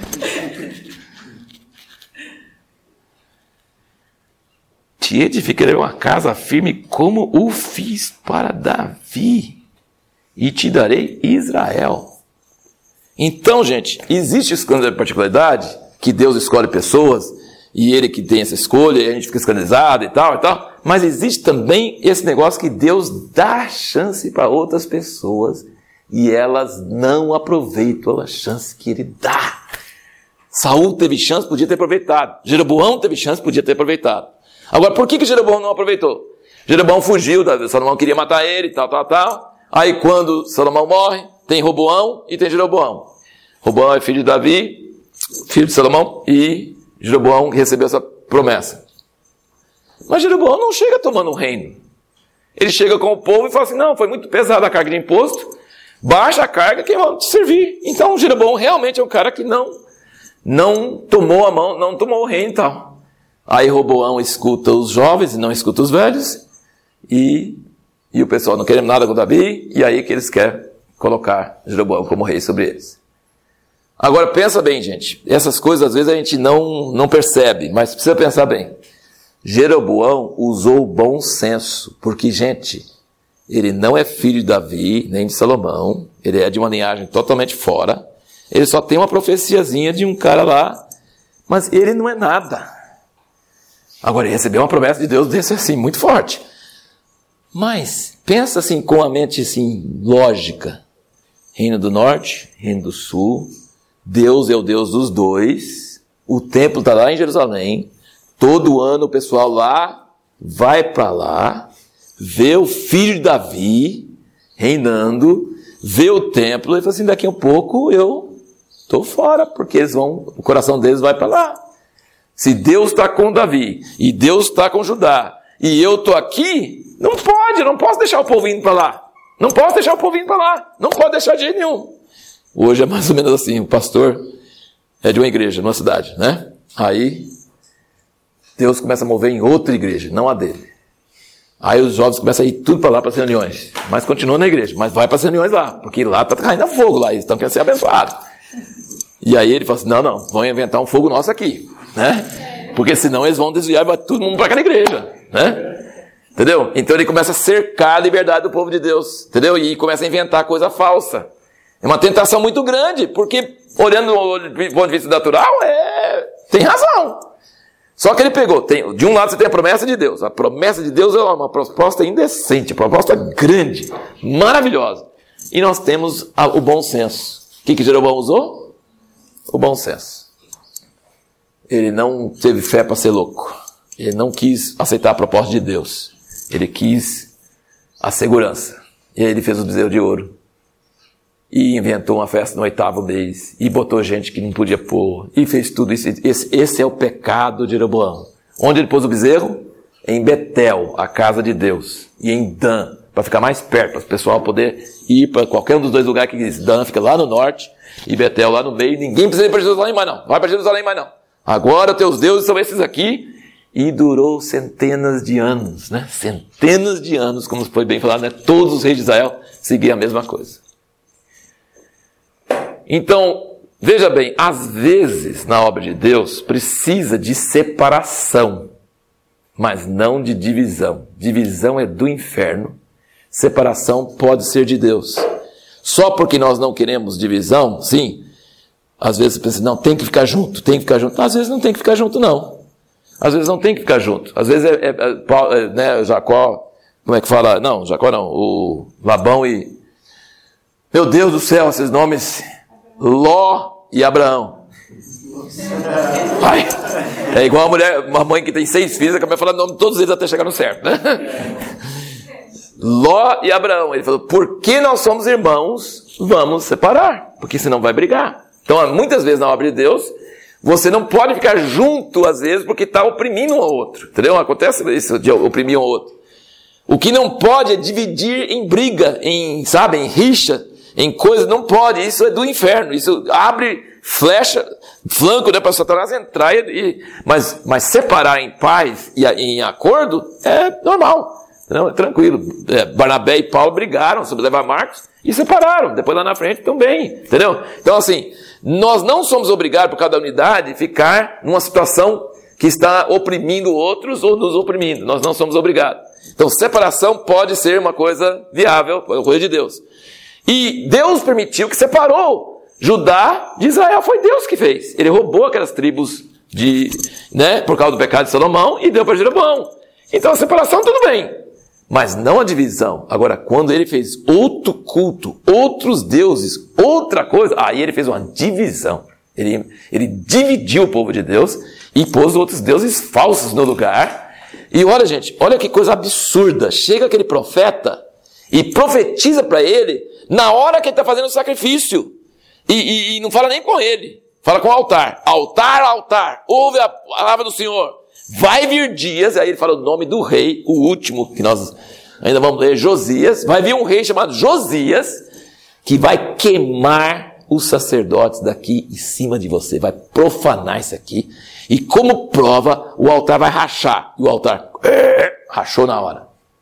Te edificarei uma casa firme como o fiz para Davi, e te darei Israel. Então, gente, existe escândalo de particularidade, que Deus escolhe pessoas, e ele que tem essa escolha, e a gente fica escandalizado e tal, e tal. Mas existe também esse negócio que Deus dá chance para outras pessoas, e elas não aproveitam a chance que ele dá. Saul teve chance, podia ter aproveitado. Jeroboão teve chance, podia ter aproveitado. Agora, por que que Jeroboão não aproveitou? Jeroboão fugiu, Salomão queria matar ele, tal, tal, tal. Aí quando Salomão morre, tem Roboão e tem Jeroboão. Roboão é filho de Davi, filho de Salomão, e Jeroboão recebeu essa promessa. Mas Jeroboão não chega tomando um reino. Ele chega com o povo e fala assim, não, foi muito pesada a carga de imposto, baixa a carga que vamos te servir. Então Jeroboão realmente é um cara que não, não tomou a mão, não tomou o reino e tal. Aí Roboão escuta os jovens e não escuta os velhos, e E o pessoal não querendo nada com Davi, e aí que eles querem colocar Jeroboão como rei sobre eles. Agora pensa bem, gente, essas coisas às vezes a gente não, não percebe, mas precisa pensar bem. Jeroboão usou o bom senso, porque, gente, ele não é filho de Davi, nem de Salomão, ele é de uma linhagem totalmente fora, ele só tem uma profeciazinha de um cara lá, mas ele não é nada. Agora, ele recebeu uma promessa de Deus desse assim, muito forte. Mas, pensa assim, com a mente assim, lógica. Reino do Norte, Reino do Sul, Deus é o Deus dos dois, o templo está lá em Jerusalém, todo ano o pessoal lá vai para lá, vê o filho de Davi reinando, vê o templo, e fala assim, daqui a pouco eu estou fora, porque eles vão, o coração deles vai para lá. Se Deus está com Davi, e Deus está com Judá, e eu estou aqui, não pode, não posso deixar o povo indo para lá. Não posso deixar o povo indo para lá. Não pode deixar de jeito nenhum. Hoje é mais ou menos assim, o pastor é de uma igreja, numa cidade, né? Aí, Deus começa a mover em outra igreja, não a dele. Aí os jovens começam a ir tudo para lá, para as reuniões. Mas continua na igreja, mas vai para as reuniões lá, porque lá está caindo fogo, lá eles estão querendo ser abençoados. E aí ele fala assim, não, não, vão inventar um fogo nosso aqui, né? Porque senão eles vão desviar e vai todo mundo para aquela igreja, né? Entendeu? Então ele começa a cercar a liberdade do povo de Deus, entendeu? E começa a inventar coisa falsa. É uma tentação muito grande, porque olhando do ponto de vista natural, é... tem razão. Só que ele pegou, tem... de um lado você tem a promessa de Deus. A promessa de Deus é uma proposta indecente, uma proposta grande, maravilhosa. E nós temos a... o bom senso. O que que Jeroboão usou? O bom senso. Ele não teve fé para ser louco. Ele não quis aceitar a proposta de Deus. Ele quis a segurança. E aí ele fez o bezerro de ouro. E inventou uma festa no oitavo mês. E botou gente que não podia pôr. E fez tudo isso. Esse, esse é o pecado de Jeroboão. Onde ele pôs o bezerro? Em Betel, a casa de Deus. E em Dan, para ficar mais perto, para o pessoal poder ir para qualquer um dos dois lugares que quis. Dan fica lá no norte e Betel lá no meio. Ninguém precisa ir para Jerusalém mais não. Vai para Jerusalém mais não. Agora teus deuses são esses aqui. E durou centenas de anos, né? Centenas de anos, como foi bem falado, né? Todos os reis de Israel seguiam a mesma coisa. Então, veja bem, às vezes, na obra de Deus, precisa de separação, mas não de divisão. Divisão é do inferno, separação pode ser de Deus. Só porque nós não queremos divisão, sim, às vezes você pensa, não, tem que ficar junto, tem que ficar junto. Às vezes não tem que ficar junto, não. Às vezes não tem que ficar junto. Às vezes é, é, é, é né, Jacó, como é que fala? Não, Jacó não, o Labão e... Meu Deus do céu, esses nomes... Ló e Abraão. Ai, é igual uma mulher, uma mãe que tem seis filhos, acaba falando o nome de todos eles até chegar no certo, né? Ló e Abraão. Ele falou, porque nós somos irmãos, vamos separar, porque senão vai brigar. Então, muitas vezes na obra de Deus... Você não pode ficar junto, às vezes, porque está oprimindo um ao outro. Entendeu? Acontece isso de oprimir um ao outro. O que não pode é dividir em briga, em, sabe, em rixa, em coisas. Não pode. Isso é do inferno. Isso abre flecha, flanco, né, para Satanás entrar. E, mas, mas separar em paz e em acordo é normal. Entendeu? É tranquilo. É, Barnabé e Paulo brigaram sobre levar Marcos e separaram. Depois lá na frente também. Entendeu? Então, assim... Nós não somos obrigados, por causa da unidade, a ficar numa situação que está oprimindo outros ou nos oprimindo. Nós não somos obrigados. Então, separação pode ser uma coisa viável, coisa de Deus. E Deus permitiu que separou Judá de Israel. Foi Deus que fez. Ele roubou aquelas tribos de, né, por causa do pecado de Salomão e deu para Jeroboão. Então, a separação tudo bem. Mas não a divisão. Agora, quando ele fez outro culto, outros deuses, outra coisa, aí ele fez uma divisão. Ele, ele dividiu o povo de Deus e pôs outros deuses falsos no lugar. E olha, gente, olha que coisa absurda. Chega aquele profeta e profetiza para ele na hora que ele está fazendo o sacrifício. E, e, e não fala nem com ele. Fala com o altar. Altar, altar. Ouve a palavra do Senhor. Vai vir dias, aí ele fala o nome do rei, o último que nós ainda vamos ler, Josias. Vai vir um rei chamado Josias, que vai queimar os sacerdotes daqui em cima de você. Vai profanar isso aqui. E como prova, o altar vai rachar. E o altar é, rachou na hora.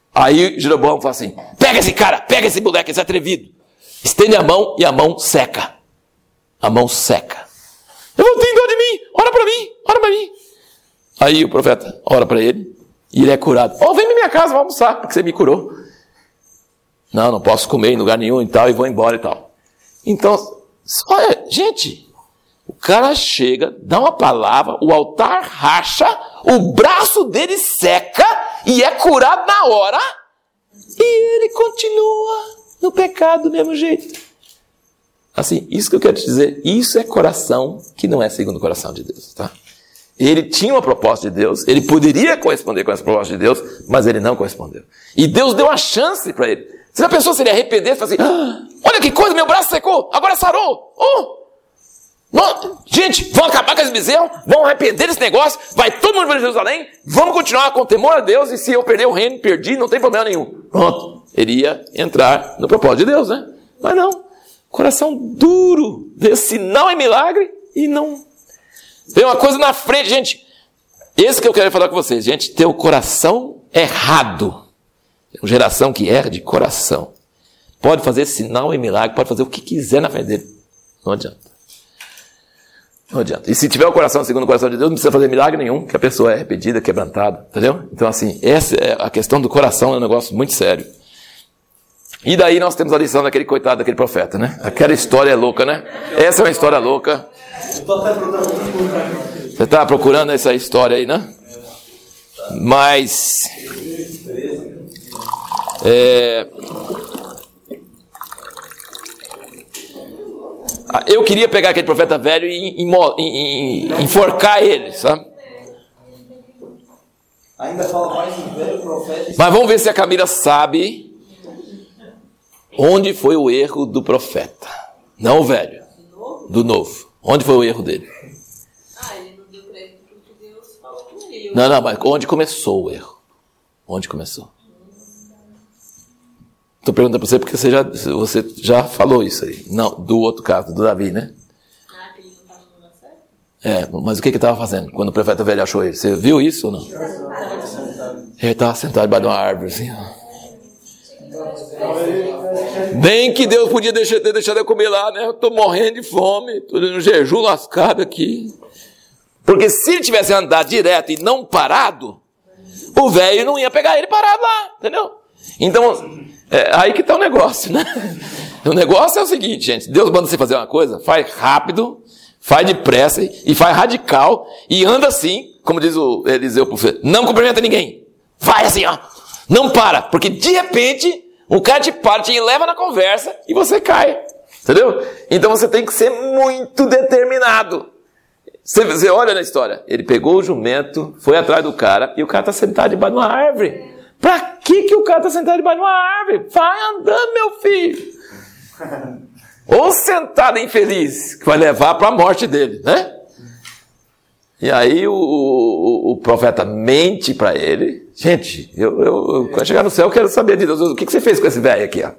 Aí Jeroboão fala assim, pega esse cara, pega esse moleque, esse atrevido. Estende a mão e a mão seca. A mão seca. Eu vou ter dó de mim, ora para mim, ora para mim. Aí o profeta ora para ele e ele é curado. Ó, oh, vem na minha casa, vamos almoçar, porque você me curou. Não, não posso comer em lugar nenhum e tal, e vou embora e tal. Então, olha, gente, o cara chega, dá uma palavra, o altar racha, o braço dele seca e é curado na hora, e ele continua no pecado do mesmo jeito. Assim, isso que eu quero te dizer, isso é coração que não é segundo o coração de Deus, tá? Ele tinha uma proposta de Deus, ele poderia corresponder com essa proposta de Deus, mas ele não correspondeu. E Deus deu uma chance para ele. Você já pensou se ele arrepender e falar assim, ah, olha que coisa, meu braço secou, agora sarou. Oh! Não, gente, vamos acabar com esse bezerro, vamos arrepender desse negócio, vai todo mundo para Jerusalém, vamos continuar com temor a Deus, e se eu perder o reino, perdi, não tem problema nenhum. Pronto, ele ia entrar no propósito de Deus, né? Mas não, coração duro, esse não é milagre e não... Tem uma coisa na frente, gente, esse que eu quero falar com vocês, gente, ter o coração errado. Uma geração que erra de coração. Pode fazer sinal e milagre, pode fazer o que quiser na frente dele. Não adianta. Não adianta. E se tiver o coração segundo o coração de Deus, não precisa fazer milagre nenhum, que a pessoa é arrependida, quebrantada. Entendeu? Então, assim, essa é a questão do coração, é um negócio muito sério. E daí nós temos a lição daquele coitado, daquele profeta, né? Aquela história é louca, né? Essa é uma história louca. Você está procurando essa história aí, né? Mas... É, eu queria pegar aquele profeta velho e enforcar ele, sabe? Ainda fala mais um velho profeta. Mas vamos ver se a Camila sabe onde foi o erro do profeta. Não o velho, do novo. Onde foi o erro dele? Ah, ele não deu crédito porque Deus falou com ele. Não, não, mas onde começou o erro? Onde começou? Estou perguntando para você porque você já, você já falou isso aí. Não, do outro caso, do Davi, né? Ah, que ele não estava no lugar certo? É, mas o que ele estava fazendo quando o profeta velho achou ele? Você viu isso ou não? Ele estava sentado debaixo de uma árvore, assim. Bem que Deus podia deixar, ter deixado eu comer lá, né? Eu estou morrendo de fome, estou no jejum lascado aqui. Porque se ele tivesse andado direto e não parado, o velho não ia pegar ele parado lá, entendeu? Então... É aí que está o negócio, né? O negócio é o seguinte, gente. Deus manda você fazer uma coisa, faz rápido, faz depressa e faz radical e anda assim, como diz o Eliseu profeta, não cumprimenta ninguém. Vai assim, ó. Não para, porque de repente o cara te para, te leva na conversa e você cai. Entendeu? Então você tem que ser muito determinado. Você, você olha na história, ele pegou o jumento, foi atrás do cara e o cara está sentado debaixo de uma árvore. Pra que que o cara está sentado debaixo de uma árvore? Vai andando, meu filho. Ou sentado infeliz, que vai levar para a morte dele, né? E aí o, o, o profeta mente para ele. Gente, eu, eu, eu, quando chegar no céu eu quero saber de Deus. O que, que você fez com esse velho aqui, ó?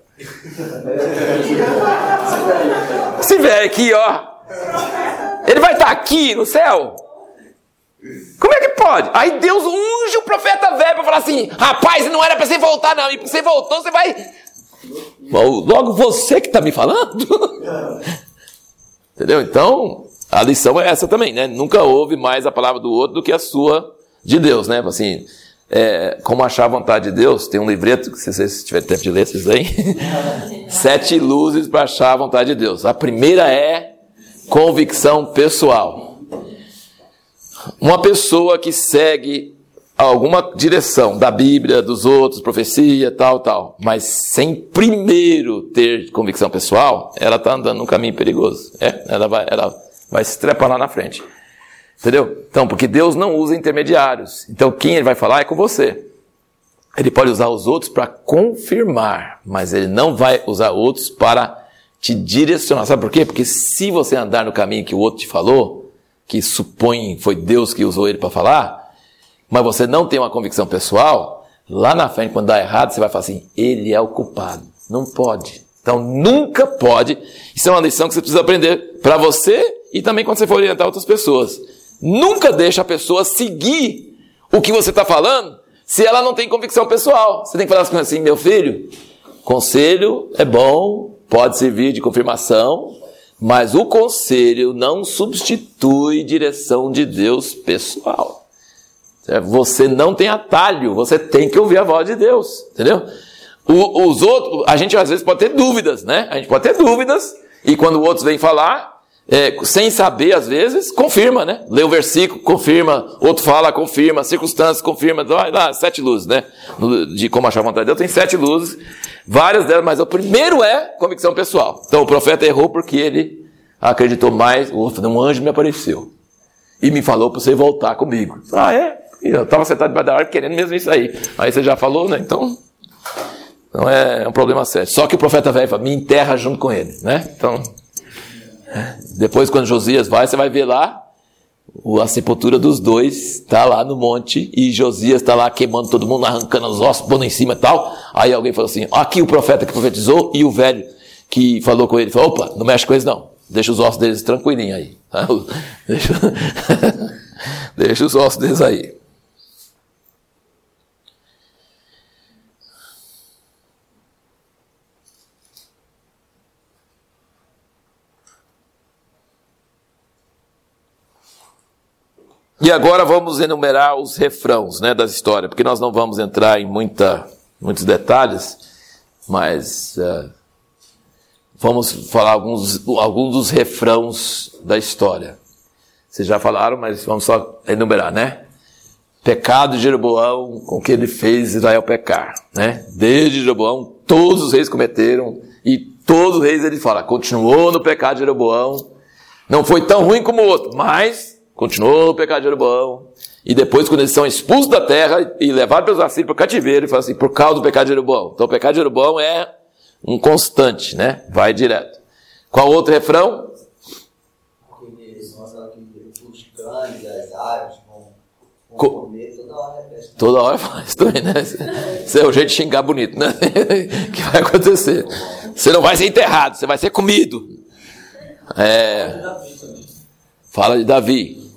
Esse velho aqui, ó. Ele vai estar aqui no céu? Como é que pode? Aí Deus unge o profeta velho para falar assim, rapaz, não era para você voltar não, e você voltou, você vai... Logo você que está me falando? Entendeu? Então, a lição é essa também, né? Nunca ouve mais a palavra do outro do que a sua de Deus, né? Assim, é, como achar a vontade de Deus, tem um livreto, se vocês tiverem tempo de ler esses aí, sete luzes para achar a vontade de Deus. A primeira é convicção pessoal. Uma pessoa que segue alguma direção da Bíblia, dos outros, profecia, tal, tal, mas sem primeiro ter convicção pessoal, ela está andando num caminho perigoso. É, ela vai, ela vai se trepar lá na frente. Entendeu? Então, porque Deus não usa intermediários. Então, quem ele vai falar é com você. Ele pode usar os outros para confirmar, mas ele não vai usar outros para te direcionar. Sabe por quê? Porque se você andar no caminho que o outro te falou, que supõe foi Deus que usou ele para falar, mas você não tem uma convicção pessoal, lá na frente, quando dá errado, você vai falar assim, ele é o culpado. Não pode. Então, nunca pode. Isso é uma lição que você precisa aprender para você e também quando você for orientar outras pessoas. Nunca deixa a pessoa seguir o que você está falando se ela não tem convicção pessoal. Você tem que falar assim, meu filho, conselho é bom, pode servir de confirmação, mas o conselho não substitui direção de Deus pessoal. Você não tem atalho, você tem que ouvir a voz de Deus, entendeu? O, os outros, a gente às vezes pode ter dúvidas, né? A gente pode ter dúvidas, e quando outros vêm falar, é, sem saber às vezes, confirma, né? Lê o versículo, confirma, outro fala, confirma, circunstâncias, confirma, dá, dá sete luzes, né? De como achar a vontade de Deus, tem sete luzes, várias delas, mas o primeiro é convicção pessoal. Então o profeta errou porque ele acreditou mais, um anjo me apareceu e me falou para você voltar comigo. Ah, é? Eu estava sentado debaixo da árvore querendo mesmo isso aí. Aí você já falou, né? Então, então é um problema sério. Só que o profeta velho fala, me enterra junto com ele, né? Então, depois quando Josias vai, você vai ver lá, a sepultura dos dois está lá no monte, e Josias está lá queimando todo mundo, arrancando os ossos, pondo em cima e tal. Aí alguém falou assim, aqui o profeta que profetizou, e o velho que falou com ele, falou, opa, não mexe com eles não, deixa os ossos deles tranquilinhos aí. Deixa, deixa os ossos deles aí. E agora vamos enumerar os refrãos, né, das histórias, porque nós não vamos entrar em muita, muitos detalhes, mas uh, vamos falar alguns, alguns dos refrãos da história. Vocês já falaram, mas vamos só enumerar, né? Pecado de Jeroboão, com que ele fez Israel pecar, né? Desde Jeroboão, todos os reis cometeram, e todos os reis, ele fala, continuou no pecado de Jeroboão, não foi tão ruim como o outro, mas continuou no pecado de Jeroboão. E depois, quando eles são expulsos da terra e levados pelos assírios para o cativeiro, ele fala assim, por causa do pecado de Jeroboão. Então o pecado de Jeroboão é um constante, né? Vai direto. Qual outro refrão? Eles mostram que os cães, as aves vão Co- comer, toda hora repete. Toda hora faz também, né? Esse é o jeito de xingar bonito, né? Que vai acontecer. Você não vai ser enterrado, você vai ser comido. É... Fala de Davi.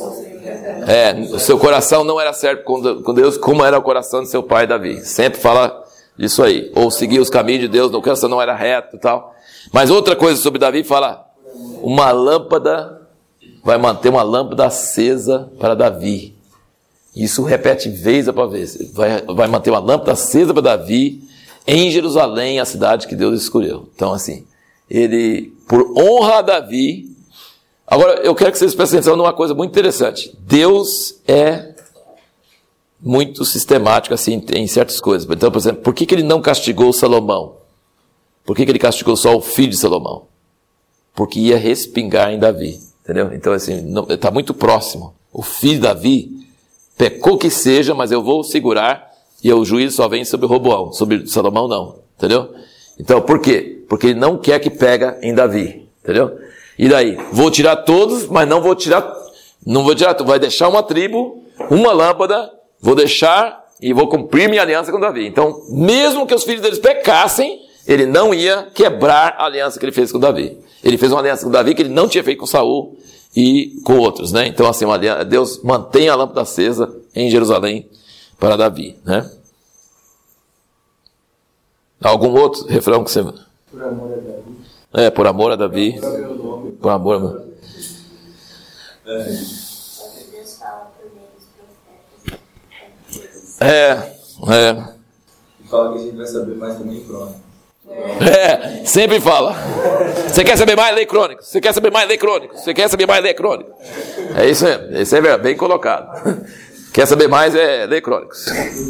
É, o seu coração não era certo com Deus, como era o coração de seu pai Davi. Sempre fala disso aí. Ou seguir os caminhos de Deus, o coração não era reto e tal. Mas outra coisa sobre Davi fala, uma lâmpada, vai manter uma lâmpada acesa para Davi. Isso repete vez após vez. Vai, vai manter uma lâmpada acesa para Davi em Jerusalém, a cidade que Deus escolheu. Então assim, ele, por honra a Davi. Agora, eu quero que vocês prestem atenção numa coisa muito interessante. Deus é muito sistemático assim, em certas coisas. Então, por exemplo, por que, que ele não castigou Salomão? Por que, que ele castigou só o filho de Salomão? Porque ia respingar em Davi. Entendeu? Então, assim, está muito próximo. O filho de Davi pecou que seja, mas eu vou segurar e o juízo só vem sobre Roboão. Sobre Salomão, não. Entendeu? Então, por quê? Porque ele não quer que pega em Davi. Entendeu? E daí, vou tirar todos, mas não vou tirar, não vou tirar tudo. Vai deixar uma tribo, uma lâmpada, vou deixar e vou cumprir minha aliança com Davi. Então, mesmo que os filhos deles pecassem, ele não ia quebrar a aliança que ele fez com Davi. Ele fez uma aliança com Davi que ele não tinha feito com Saul e com outros, né? Então, assim, uma aliança, Deus mantém a lâmpada acesa em Jerusalém para Davi, né? Algum outro refrão que você... Por amor a Davi. É, por amor a Davi. Por amor a... É. Deus fala por meio dos profetas. É, é. E fala que a gente vai saber mais também em crônica. É, sempre fala. Você quer saber mais, lê crônico. Você quer saber mais, lê crônico. Você quer saber mais, lê crônico. É isso mesmo, isso é bem colocado. Quer saber mais, é lê crônicos.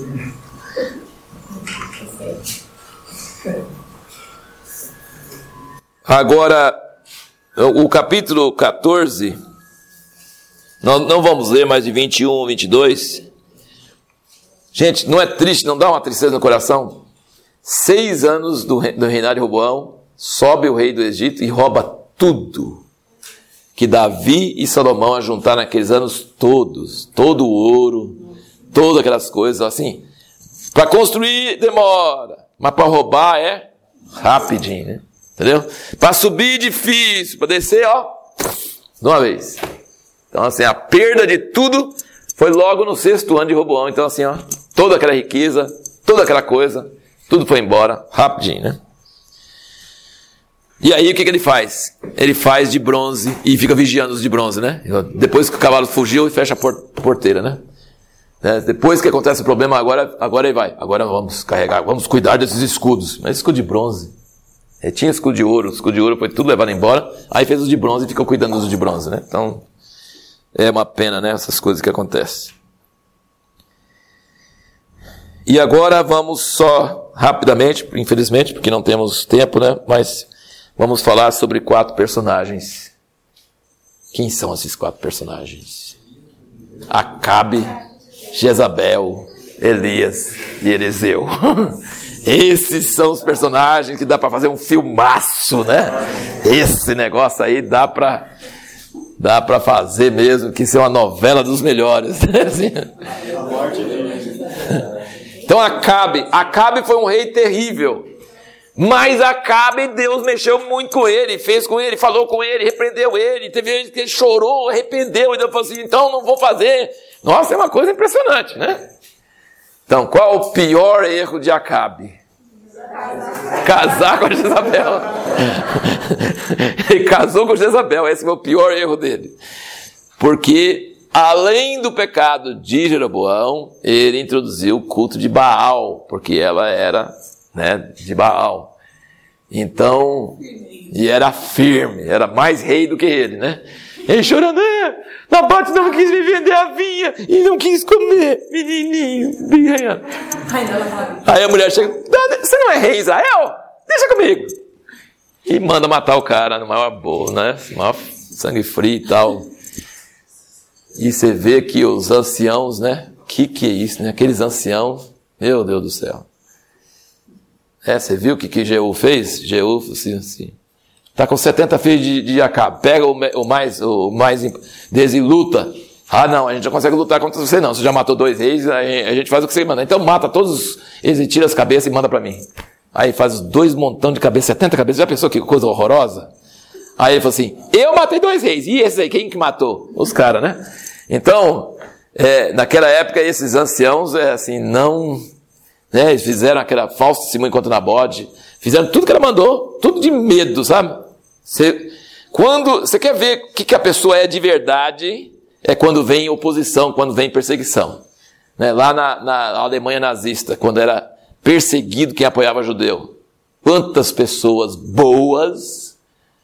Agora, o capítulo catorze, nós não vamos ler mais de vinte e um, vinte e dois. Gente, não é triste, não dá uma tristeza no coração? Seis anos do, do reinado de Roboão, sobe o rei do Egito e rouba tudo que Davi e Salomão ajuntaram naqueles anos todos, todo o ouro, todas aquelas coisas, assim. Para construir demora, mas para roubar é rapidinho, né? Entendeu? Para subir difícil, para descer, ó, de uma vez. Então, assim, a perda de tudo foi logo no sexto ano de Roboão. Então, assim, ó, toda aquela riqueza, toda aquela coisa, tudo foi embora, rapidinho, né? E aí o que, que ele faz? Ele faz de bronze e fica vigiando os de bronze, né? Depois que o cavalo fugiu, ele fecha a porteira, né? É, depois que acontece o problema, agora, agora ele vai. Agora vamos carregar, vamos cuidar desses escudos. Mas escudo de bronze. Ele tinha escudo de ouro, o escudo de ouro foi tudo levado embora. Aí fez os de bronze e ficou cuidando dos de bronze, né? Então, é uma pena, né? Essas coisas que acontecem. E agora vamos só, rapidamente, infelizmente, porque não temos tempo, né? Mas vamos falar sobre quatro personagens. Quem são esses quatro personagens? Acabe, Jezabel, Elias e Eliseu. Esses são os personagens que dá para fazer um filmaço, né? Esse negócio aí dá para dá para fazer mesmo, que isso é uma novela dos melhores. Então Acabe, Acabe foi um rei terrível. Mas Acabe, Deus mexeu muito com ele, fez com ele, falou com ele, repreendeu ele. Teve vezes que ele chorou, arrependeu, e Deus falou assim, então não vou fazer. Nossa, é uma coisa impressionante, né? Então, qual é o pior erro de Acabe? Casar com a Jezabel. Ele casou com Jezabel, esse foi o pior erro dele. Porque, além do pecado de Jeroboão, ele introduziu o culto de Baal, porque ela era, né, de Baal. Então, e era firme, era mais rei do que ele, né? Ele chorando, ah, Nabate não quis me vender a vinha e não quis comer, menininho, birranhando. Aí a mulher chega, você não é rei Israel? Deixa comigo. E manda matar o cara no maior boa, né? Maior sangue frio e tal. E você vê que os anciãos, né? Que que é isso, né? Aqueles anciãos, meu Deus do céu. É, você viu o que que Jeú fez? Jeú, assim, assim. Está com setenta filhos de, de Acabe. Pega o, o mais, o mais deles e luta. Ah, não, a gente não consegue lutar contra você, não. Você já matou dois reis, a gente faz o que você manda. Então mata todos eles e tira as cabeças e manda para mim. Aí faz dois montão de cabeças, setenta cabeças. Já pensou que coisa horrorosa? Aí ele falou assim, eu matei dois reis. E esses aí, quem que matou? Os caras, né? Então, é, naquela época, esses anciãos, é, assim, não... Né, eles fizeram aquela falsa testemunha contra Nabode. Fizeram tudo que ela mandou. Tudo de medo, sabe? Você, quando você quer ver o que, que a pessoa é de verdade, é quando vem oposição, quando vem perseguição. Né? Lá na, na Alemanha nazista, quando era perseguido quem apoiava judeu. Quantas pessoas boas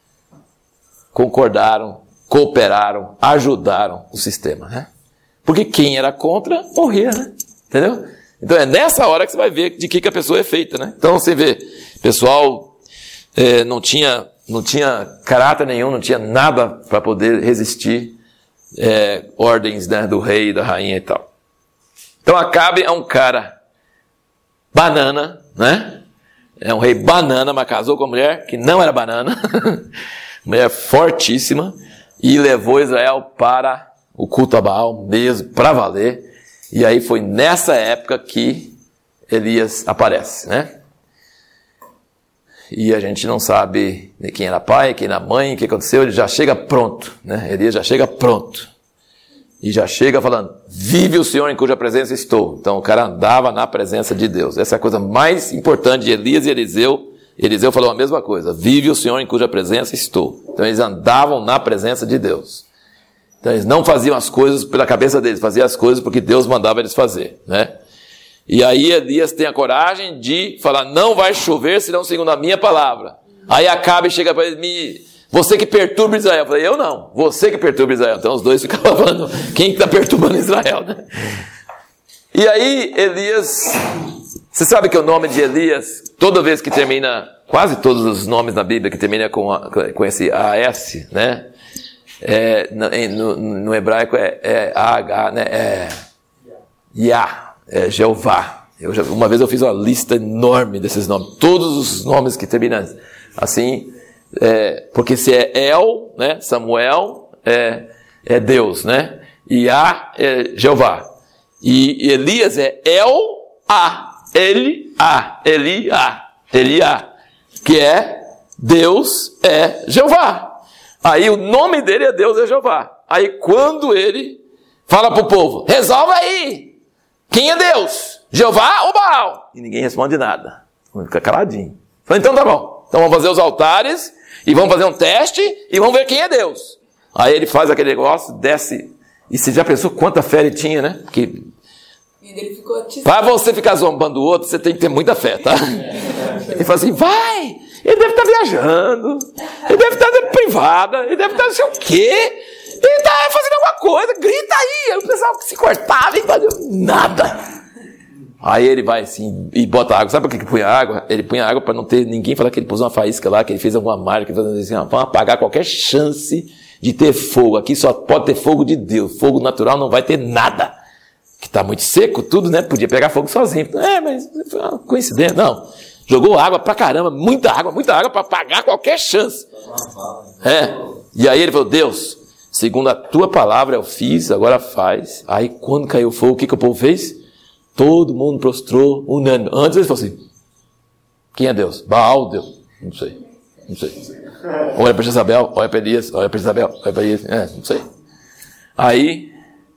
concordaram, cooperaram, ajudaram o sistema. Né? Porque quem era contra, morria. Né? Entendeu? Então é nessa hora que você vai ver de que, que a pessoa é feita. Né? Então você vê, pessoal é, não tinha... Não tinha caráter nenhum, não tinha nada para poder resistir é, ordens, né, do rei, da rainha e tal. Então Acabe é um cara banana, né? É um rei banana, mas casou com uma mulher que não era banana. Mulher fortíssima. E levou Israel para o culto a Baal mesmo, para valer. E aí foi nessa época que Elias aparece, né? E a gente não sabe quem era pai, quem era mãe, o que aconteceu, ele já chega pronto, né? Elias já chega pronto. E já chega falando, vive o Senhor em cuja presença estou. Então o cara andava na presença de Deus. Essa é a coisa mais importante de Elias e Eliseu. Eliseu falou a mesma coisa, vive o Senhor em cuja presença estou. Então eles andavam na presença de Deus. Então eles não faziam as coisas pela cabeça deles, faziam as coisas porque Deus mandava eles fazer, né? E aí Elias tem a coragem de falar, não vai chover senão segundo a minha palavra. Aí Acabe chega para ele, me, você que perturba Israel. Eu falei, eu não, você que perturba Israel. Então os dois ficavam falando, quem está perturbando Israel, né? E aí Elias, você sabe que o nome de Elias, toda vez que termina, quase todos os nomes na Bíblia que termina com, a, com esse A S, né? É, no, no hebraico é, é A H, né? É Yah. É Jeová. Eu já, uma vez eu fiz uma lista enorme desses nomes. Todos os nomes que terminam assim. É, porque se é El, né? Samuel, é, é Deus, né? E A é Jeová. E, e Elias é El A. Ele A. Eli A. Eli A. Que é Deus é Jeová. Aí o nome dele é Deus é Jeová. Aí quando ele fala para o povo, resolve aí. quem é Deus? Jeová ou Baal? E ninguém responde nada. Fica caladinho. Falei, então tá bom. Então vamos fazer os altares e vamos fazer um teste e vamos ver quem é Deus. Aí ele faz aquele negócio, desce. E você já pensou quanta fé ele tinha, né? Que ele ficou para você ficar zombando o outro, você tem que ter muita fé, tá? Ele fala assim, vai! Ele deve estar viajando, ele deve estar na privada, ele deve estar não sei o quê. Ele está fazendo alguma coisa, grita aí. Aí o pessoal se cortava e fazia nada. Aí ele vai assim e bota água. Sabe por que ele punha água? Ele punha água para não ter ninguém falar que ele pôs uma faísca lá, que ele fez alguma marca, fazendo assim, ó, vamos apagar qualquer chance de ter fogo. Aqui só pode ter fogo de Deus. Fogo natural não vai ter nada. Que está muito seco, tudo, né? Podia pegar fogo sozinho. É, mas foi uma coincidência. Não. Jogou água pra caramba, muita água, muita água para apagar qualquer chance. É. E aí ele falou, Deus, segundo a tua palavra eu fiz, agora faz. Aí quando caiu o fogo, o que, que o povo fez? Todo mundo prostrou, unânime. Antes ele falou assim, quem é Deus? Baal, Deus. Não sei, não sei. Olha para Jezabel, olha para Elias, olha para Isabel, olha para Elias. É, não sei. Aí,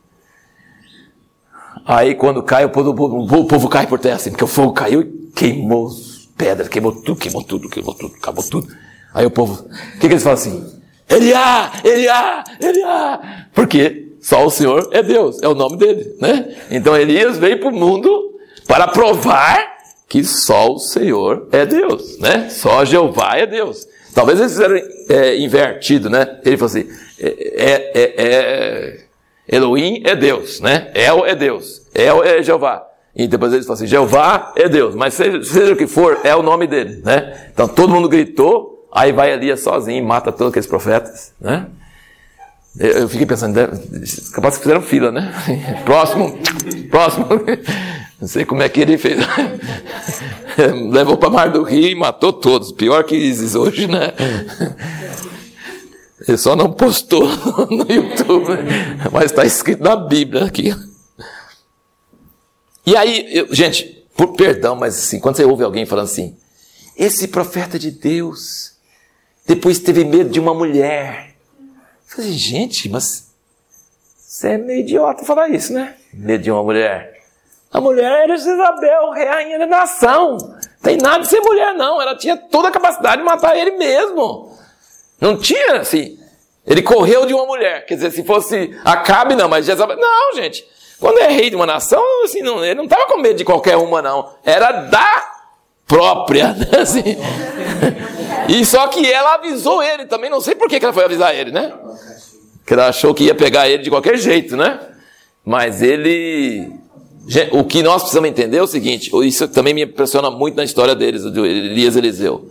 aí quando cai, o povo, o povo, o povo cai por terra assim, porque o fogo caiu e queimou pedras, queimou tudo, queimou tudo, queimou tudo, acabou tudo. Aí o povo, o que, que eles falam assim? Eliá, Eliá, Eliá. Por quê? Só o Senhor é Deus, é o nome dele, né? Então Elias veio para o mundo para provar que só o Senhor é Deus, né? Só Jeová é Deus. Talvez eles fizeram é, invertido, né? Ele falou assim, é, é, é, Elohim é Deus, né? El é Deus, El é Jeová. E depois eles falam assim, Jeová é Deus, mas seja, seja o que for, é o nome dele, né? Então todo mundo gritou, aí vai Elias sozinho e mata todos aqueles profetas, né? Eu fiquei pensando, capaz que fizeram fila, né? Próximo, próximo. Não sei como é que ele fez. Levou para Mar do Rio e matou todos. Pior que ISIS hoje, né? Ele só não postou no YouTube, mas está escrito na Bíblia aqui. E aí, eu, gente, por perdão, mas assim, quando você ouve alguém falando assim, esse profeta de Deus, depois teve medo de uma mulher. Eu falei, gente, mas você é meio idiota falar isso, né? Medo de uma mulher. A mulher era Jezabel, rainha da nação. Não tem nada de ser mulher, não. Ela tinha toda a capacidade de matar ele mesmo. Não tinha, assim. Ele correu de uma mulher. Quer dizer, se fosse Acabe, não, mas Jezabel. Não, gente. Quando é rei de uma nação, assim, não, ele não estava com medo de qualquer uma, não. Era da própria, né? Assim. E só que ela avisou ele também. Não sei por que ela foi avisar ele, né? Porque ela achou que ia pegar ele de qualquer jeito, né? Mas ele... O que nós precisamos entender é o seguinte, isso também me impressiona muito na história deles, do Elias e Eliseu.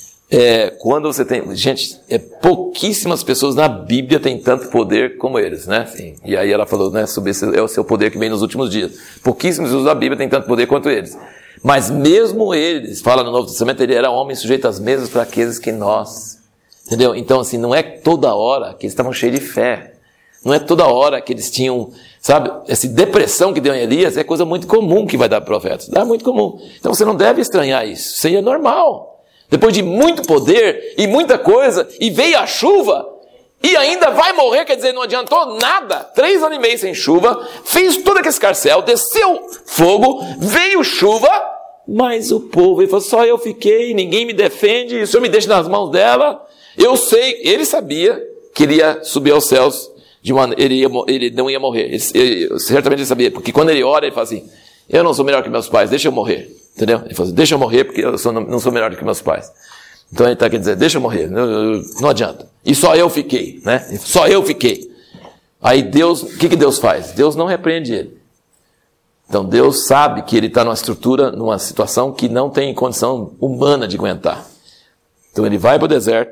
É, quando você tem... Gente, é, pouquíssimas pessoas na Bíblia têm tanto poder como eles, né? Assim, e aí ela falou, né, sobre esse é o seu poder que vem nos últimos dias. Pouquíssimas pessoas da Bíblia têm tanto poder quanto eles. Mas mesmo eles, fala no Novo Testamento, ele era homem sujeito às mesmas fraquezas que nós. Entendeu? Então, assim, não é toda hora que eles estavam cheios de fé. Não é toda hora que eles tinham, sabe, essa depressão que deu em Elias é coisa muito comum que vai dar para profetas. É muito comum. Então você não deve estranhar isso. Isso aí é normal. Depois de muito poder e muita coisa, e veio a chuva, e ainda vai morrer, quer dizer, não adiantou nada. Três anos e meio sem chuva, fez todo aquele escarcéu, desceu fogo, veio chuva, mas o povo, ele falou, só eu fiquei, ninguém me defende, o Senhor me deixa nas mãos dela. Eu sei, ele sabia que ele ia subir aos céus, de uma, ele, ia, ele não ia morrer. Ele, ele, certamente ele sabia, porque quando ele ora, ele fala assim, eu não sou melhor que meus pais, deixa eu morrer. Entendeu? Ele fala assim, deixa eu morrer, porque eu sou, não sou melhor do que meus pais. Então ele está querendo dizer, deixa eu morrer, não, não adianta. E só eu fiquei, né? Só eu fiquei. Aí Deus, o que, que Deus faz? Deus não repreende ele. Então Deus sabe que ele está numa estrutura, numa situação que não tem condição humana de aguentar. Então ele vai para o deserto,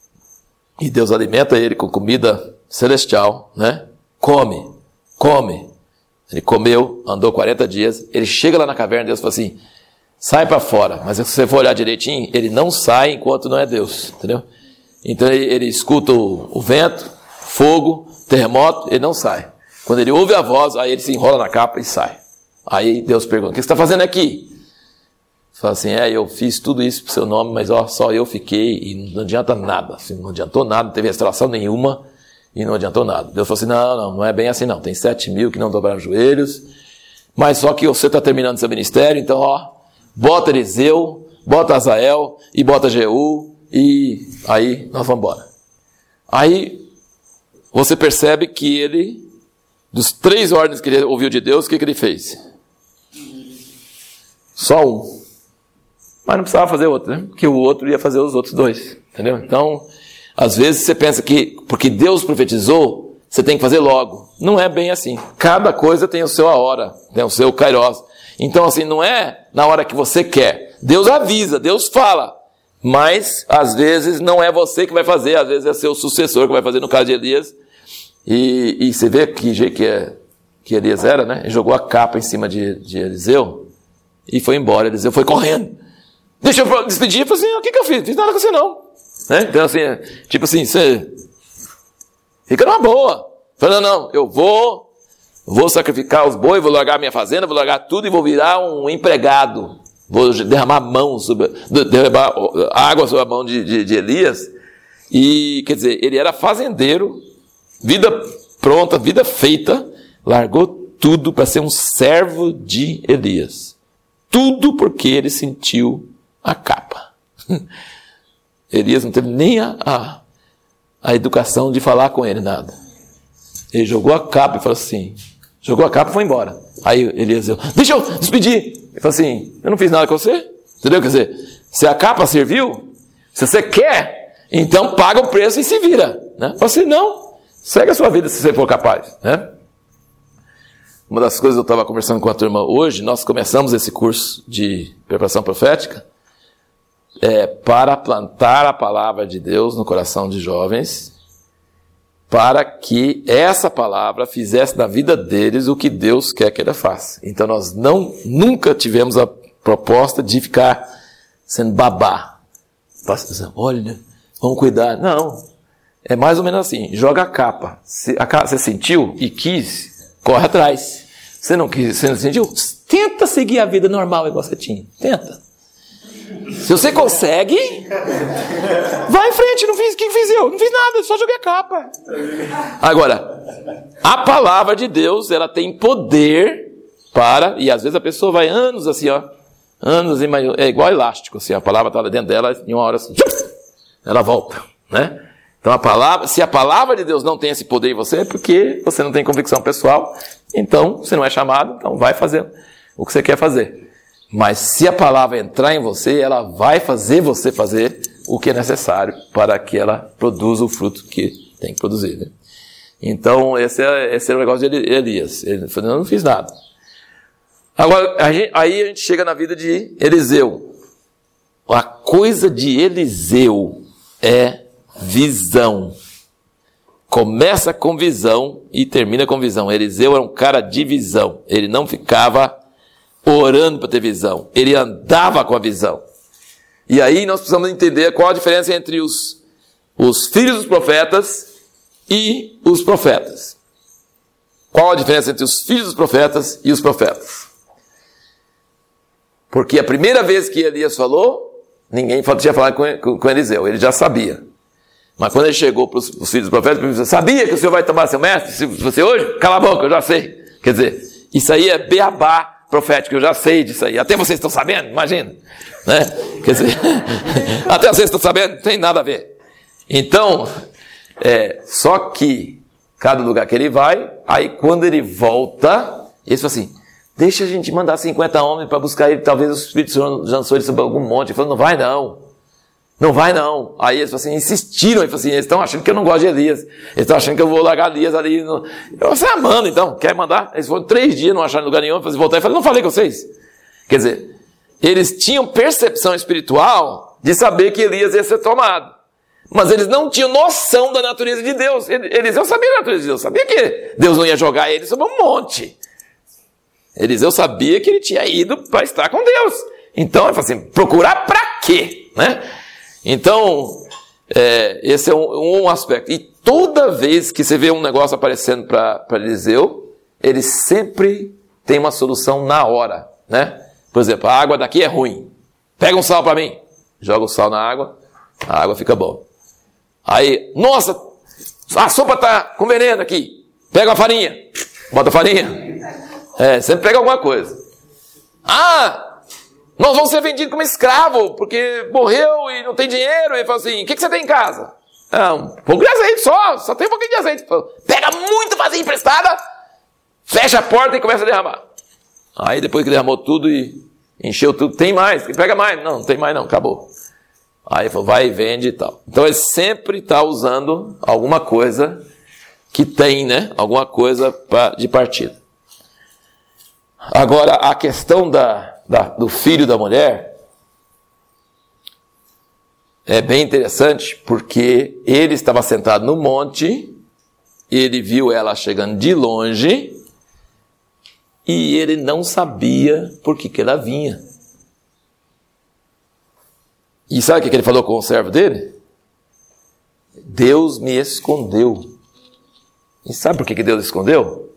e Deus alimenta ele com comida celestial, né? Come, come. Ele comeu, andou quarenta dias, ele chega lá na caverna, Deus fala assim, sai para fora. Mas se você for olhar direitinho, ele não sai enquanto não é Deus, entendeu? Então ele, ele escuta o, o vento, fogo, terremoto, ele não sai. Quando ele ouve a voz, aí ele se enrola na capa e sai. Aí Deus pergunta, o que você está fazendo aqui? Fala assim, é, eu fiz tudo isso pro seu nome, mas ó, só eu fiquei e não adianta nada. Assim, não adiantou nada, não teve restauração nenhuma e não adiantou nada. Deus falou assim, não, não, não é bem assim não. Tem sete mil que não dobraram os joelhos, mas só que você está terminando seu ministério, então, ó, bota Eliseu, bota Azael e bota Jeú, e aí nós vamos embora. Aí você percebe que ele, dos três ordens que ele ouviu de Deus, o que, que ele fez? Só um. Mas não precisava fazer outro, né? Porque o outro ia fazer os outros dois, entendeu? Então, às vezes você pensa que, porque Deus profetizou, você tem que fazer logo. Não é bem assim. Cada coisa tem o seu a hora, tem o seu kairos. Então, assim, não é na hora que você quer. Deus avisa, Deus fala. Mas, às vezes, não é você que vai fazer, às vezes é seu sucessor que vai fazer, no caso de Elias. E, e você vê que jeito que, é, que Elias era, né? Ele jogou a capa em cima de, de Eliseu e foi embora. Eliseu foi correndo. Deixa eu despedir e falei assim, o que, que eu fiz? Não fiz nada com você não. Né? Então, assim, tipo assim, você fica numa boa. Falei, não, não, eu vou, vou sacrificar os bois, vou largar minha fazenda, vou largar tudo e vou virar um empregado. Vou derramar mão sobre, derramar água sobre a mão de, de, de Elias. E, quer dizer, ele era fazendeiro, vida pronta, vida feita, largou tudo para ser um servo de Elias. Tudo porque ele sentiu a capa. Elias não teve nem a, a, a educação de falar com ele, nada. Ele jogou a capa e falou assim, jogou a capa e foi embora. Aí Elias disse, deixa eu despedir. Ele falou assim, eu não fiz nada com você. Entendeu? Quer dizer, se a capa serviu, se você quer, então paga o preço e se vira. Né? Falou assim, não, segue a sua vida se você for capaz. Né? Uma das coisas eu estava conversando com a turma hoje, nós começamos esse curso de preparação profética é, para plantar a palavra de Deus no coração de jovens, para que essa palavra fizesse na vida deles o que Deus quer que ela faça. Então nós não, nunca tivemos a proposta de ficar sendo babá. Olha, vamos cuidar. Não, é mais ou menos assim, joga a capa. Se a capa você sentiu e quis, corre atrás. Você não quis, você não sentiu? Tenta seguir a vida normal igual você tinha. Tenta. Se você consegue, vai em frente. Não fiz, o que fiz eu? Não fiz nada, só joguei a capa. Agora, a palavra de Deus, ela tem poder para, e às vezes a pessoa vai anos assim, ó, anos, é igual elástico, assim, a palavra está dentro dela, em uma hora assim, ela volta, né? Então a palavra, se a palavra de Deus não tem esse poder em você, é porque você não tem convicção pessoal, então você não é chamado, então vai fazer o que você quer fazer. Mas se a palavra entrar em você, ela vai fazer você fazer o que é necessário para que ela produza o fruto que tem que produzir. Né? Então esse é, esse é o negócio de Elias. Ele falou, eu não fiz nada. Agora, a gente, aí a gente chega na vida de Eliseu. A coisa de Eliseu é visão. Começa com visão e termina com visão. Eliseu era um cara de visão. Ele não ficava orando para ter visão. Ele andava com a visão. E aí nós precisamos entender qual a diferença entre os, os filhos dos profetas e os profetas. Qual a diferença entre os filhos dos profetas e os profetas? Porque a primeira vez que Elias falou, ninguém tinha falado com, com, com Eliseu. Ele já sabia. Mas quando ele chegou para os filhos dos profetas, ele disse, sabia que o senhor vai tomar seu mestre? Se você hoje, cala a boca, eu já sei. Quer dizer, isso aí é beabá profético, eu já sei disso aí. Até vocês estão sabendo, imagina. Né? Quer dizer, até vocês estão sabendo, não tem nada a ver. Então, é, só que cada lugar que ele vai, aí quando ele volta, ele fala assim, deixa a gente mandar cinquenta homens para buscar ele, talvez o Espírito Santo já lançou ele sobre algum monte. Ele falou, não vai não. Não vai não. Aí eles assim, insistiram, eles, assim, eles estão achando que eu não gosto de Elias. Eles estão achando que eu vou largar Elias ali. No... Eu, você é mano, então, quer mandar? Eles foram três dias, não acharam lugar nenhum, para voltar e falei, não falei com vocês. Quer dizer, eles tinham percepção espiritual de saber que Elias ia ser tomado. Mas eles não tinham noção da natureza de Deus. Eliseu sabia da natureza de Deus, sabia que Deus não ia jogar ele sobre um monte. Eliseu sabia que ele tinha ido para estar com Deus. Então, ele falou assim, procurar para quê? Né? Então, é, esse é um, um aspecto. E toda vez que você vê um negócio aparecendo para Eliseu, ele sempre tem uma solução na hora. Né? Por exemplo, a água daqui é ruim. Pega um sal para mim. Joga o sal na água, a água fica boa. Aí, nossa, a sopa está com veneno aqui. Pega a farinha, bota a farinha. É, sempre pega alguma coisa. Ah, nós vamos ser vendidos como escravo, porque morreu e não tem dinheiro. Ele fala assim, o que, que você tem em casa? Ah, um pouco de azeite só, só tem um pouquinho de azeite. Pega muito vasilha emprestada, fecha a porta e começa a derramar. Aí depois que derramou tudo e encheu tudo, tem mais, pega mais. Não, não tem mais não, acabou. Aí ele falou, vai e vende e tal. Então ele sempre está usando alguma coisa que tem, né? Alguma coisa pra, de partida. Agora, a questão da, da, do filho da mulher é bem interessante, porque ele estava sentado no monte, ele viu ela chegando de longe, e ele não sabia por que, que ela vinha. E sabe o que ele falou com o servo dele? Deus me escondeu. E sabe por que Deus escondeu?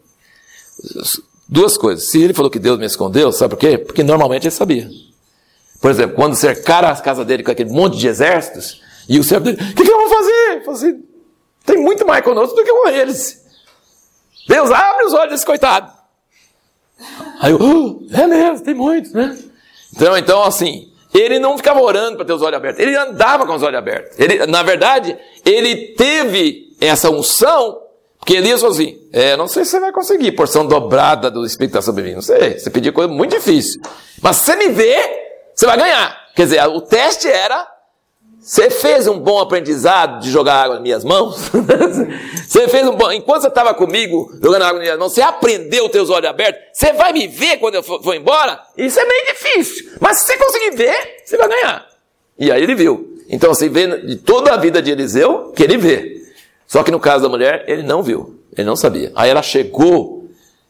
Duas coisas. Se ele falou que Deus me escondeu, sabe por quê? Porque normalmente ele sabia. Por exemplo, quando cercaram a casa dele com aquele monte de exércitos, e o servo dele, o que, que eu vou fazer? Ele falou assim, tem muito mais conosco do que com eles. Deus, abre os olhos desse coitado. Aí eu, oh, é mesmo, tem muitos, né? Então, então assim, ele não ficava orando para ter os olhos abertos, ele andava com os olhos abertos. Ele, na verdade, ele teve essa unção, porque Elias falou assim, é, não sei se você vai conseguir porção dobrada do Espírito da Sabedoria, não sei, você pediu coisa muito difícil. Mas se você me vê, você vai ganhar. Quer dizer, o teste era, você fez um bom aprendizado de jogar água nas minhas mãos? Você fez um bom, enquanto você estava comigo jogando água nas minhas mãos, você aprendeu os teus olhos abertos, você vai me ver quando eu for, for embora? Isso é meio difícil. Mas se você conseguir ver, você vai ganhar. E aí ele viu. Então você vê de toda a vida de Eliseu que ele vê. Só que no caso da mulher, ele não viu. Ele não sabia. Aí ela chegou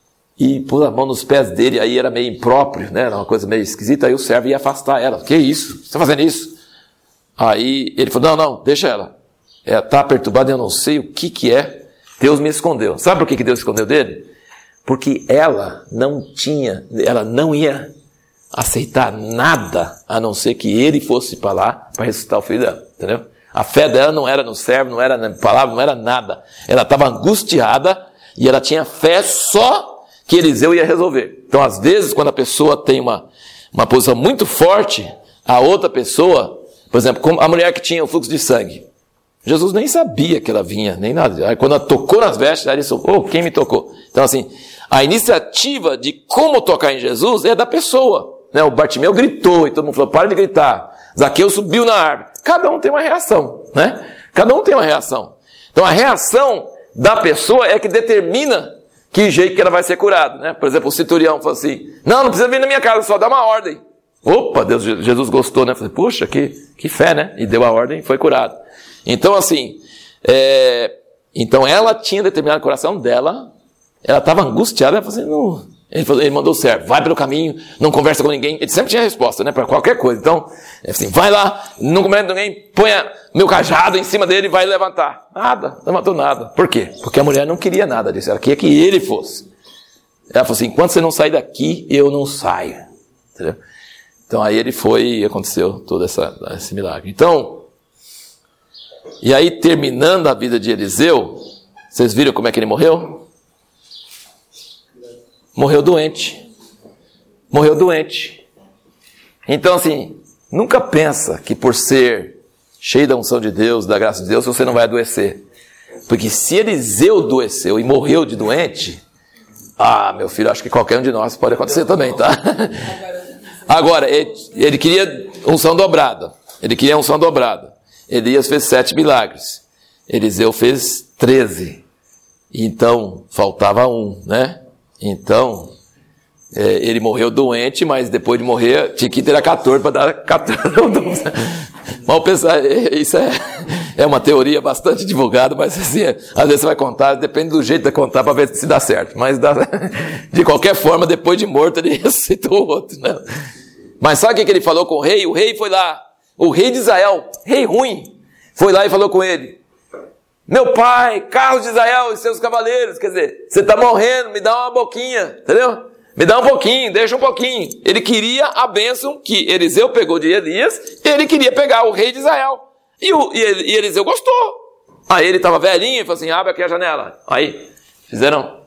e pôs a mão nos pés dele, aí era meio impróprio, né? Era uma coisa meio esquisita, aí o servo ia afastar ela. Que isso? Você está fazendo isso? Aí ele falou, não, não, deixa ela. Ela está perturbada, eu não sei o que que é. Deus me escondeu. Sabe por que que Deus escondeu dele? Porque ela não tinha, ela não ia aceitar nada, a não ser que ele fosse para lá para ressuscitar o filho dela, entendeu? A fé dela não era no servo, não era na palavra, não era nada. Ela estava angustiada e ela tinha fé só que Eliseu ia resolver. Então, às vezes, quando a pessoa tem uma, uma posição muito forte, a outra pessoa, por exemplo, como a mulher que tinha o fluxo de sangue, Jesus nem sabia que ela vinha, nem nada. Aí, quando ela tocou nas vestes, aí ele disse, oh, quem me tocou? Então, assim, a iniciativa de como tocar em Jesus é da pessoa. Né? O Bartimeu gritou e todo mundo falou, para de gritar. Zaqueu subiu na árvore. Cada um tem uma reação, né? Cada um tem uma reação. Então, a reação da pessoa é que determina que jeito que ela vai ser curada, né? Por exemplo, o centurião falou assim, não, não precisa vir na minha casa, só dá uma ordem. Opa, Deus, Jesus gostou, né? Falei, puxa, que, que fé, né? E deu a ordem e foi curado. Então, assim, é, então ela tinha determinado o coração dela, ela estava angustiada, ela falou assim, não... Ele, falou, ele mandou o servo, vai pelo caminho, não conversa com ninguém. Ele sempre tinha resposta, né? Para qualquer coisa. Então, assim, vai lá, não conversa com ninguém, põe meu cajado em cima dele e vai levantar. Nada, não levantou nada. Por quê? Porque a mulher não queria nada disso, ela queria que ele fosse. Ela falou assim, enquanto você não sair daqui, eu não saio. Entendeu? Então aí ele foi e aconteceu todo essa, esse milagre. Então, e aí terminando a vida de Eliseu, vocês viram como é que ele morreu? Morreu doente. Morreu doente. Então, assim, nunca pensa que por ser cheio da unção de Deus, da graça de Deus, você não vai adoecer. Porque se Eliseu adoeceu e morreu de doente, ah, meu filho, acho que qualquer um de nós pode acontecer também, tá? Agora, ele, ele queria unção dobrada. Ele queria unção dobrada. Elias fez sete milagres. Eliseu fez treze. Então, faltava um, né? Então, é, ele morreu doente, mas depois de morrer, tinha que ter quatorze para dar quatorze. Mal pensar, isso é, é uma teoria bastante divulgada, mas assim, é, às vezes você vai contar, depende do jeito de contar para ver se dá certo. Mas dá, de qualquer forma, depois de morto, ele ressuscitou o outro. Né? Mas sabe o que ele falou com o rei? O rei foi lá, o rei de Israel, rei ruim, foi lá e falou com ele. Meu pai, Carlos de Israel e seus cavaleiros, quer dizer, você está morrendo, me dá uma boquinha, entendeu? Me dá um pouquinho, deixa um pouquinho. Ele queria a bênção que Eliseu pegou de Elias, ele queria pegar o rei de Israel. E, o, e, e Eliseu gostou. Aí ele estava velhinho e falou assim, abre aqui a janela. Aí fizeram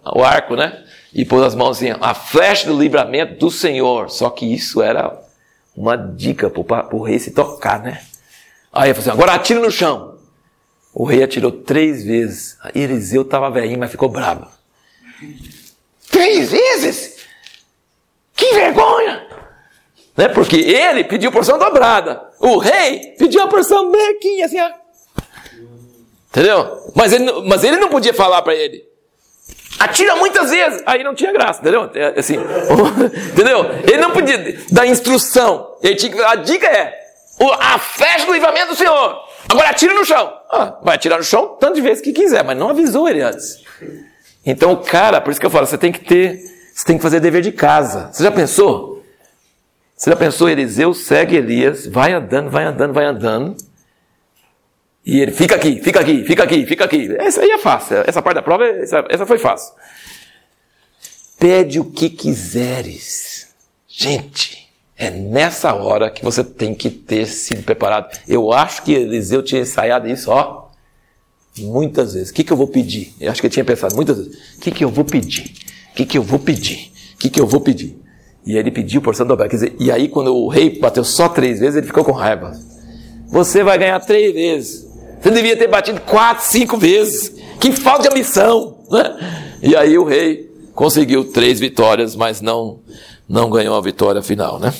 o arco, né? E pôs as mãos assim, a flecha do livramento do Senhor. Só que isso era uma dica para o rei se tocar, né? Aí ele falou assim, agora atira no chão. O rei atirou três vezes. Eliseu estava velhinho, mas ficou bravo. Três vezes? Que vergonha! Né? Porque ele pediu porção dobrada. O rei pediu a porção mequinha, assim, ó. Entendeu? Mas ele, mas ele não podia falar para ele. Atira muitas vezes. Aí não tinha graça, entendeu? Assim, entendeu? Ele não podia dar instrução. Ele tinha que, a dica é, a flecha do livramento do Senhor. Agora atira no chão. Ah, vai atirar no chão tantas vezes que quiser, mas não avisou ele antes. Então o cara, por isso que eu falo, você tem que ter, você tem que fazer dever de casa. Você já pensou? Você já pensou, Eliseu segue Elias, vai andando, vai andando, vai andando. E ele, fica aqui, fica aqui, fica aqui, fica aqui. Essa aí é fácil. Essa parte da prova, essa, essa foi fácil. Pede o que quiseres. Gente, é nessa hora que você tem que ter sido preparado. Eu acho que Eliseu tinha ensaiado isso, ó, muitas vezes. O que, que eu vou pedir? Eu acho que ele tinha pensado muitas vezes. O que, que eu vou pedir? O que, que eu vou pedir? O que, que eu vou pedir? E ele pediu porção dobrada. Quer dizer, e aí quando o rei bateu só três vezes, ele ficou com raiva. Você vai ganhar três vezes. Você devia ter batido quatro, cinco vezes. Que falta de ambição, né? E aí o rei conseguiu três vitórias, mas não, não ganhou a vitória final, né?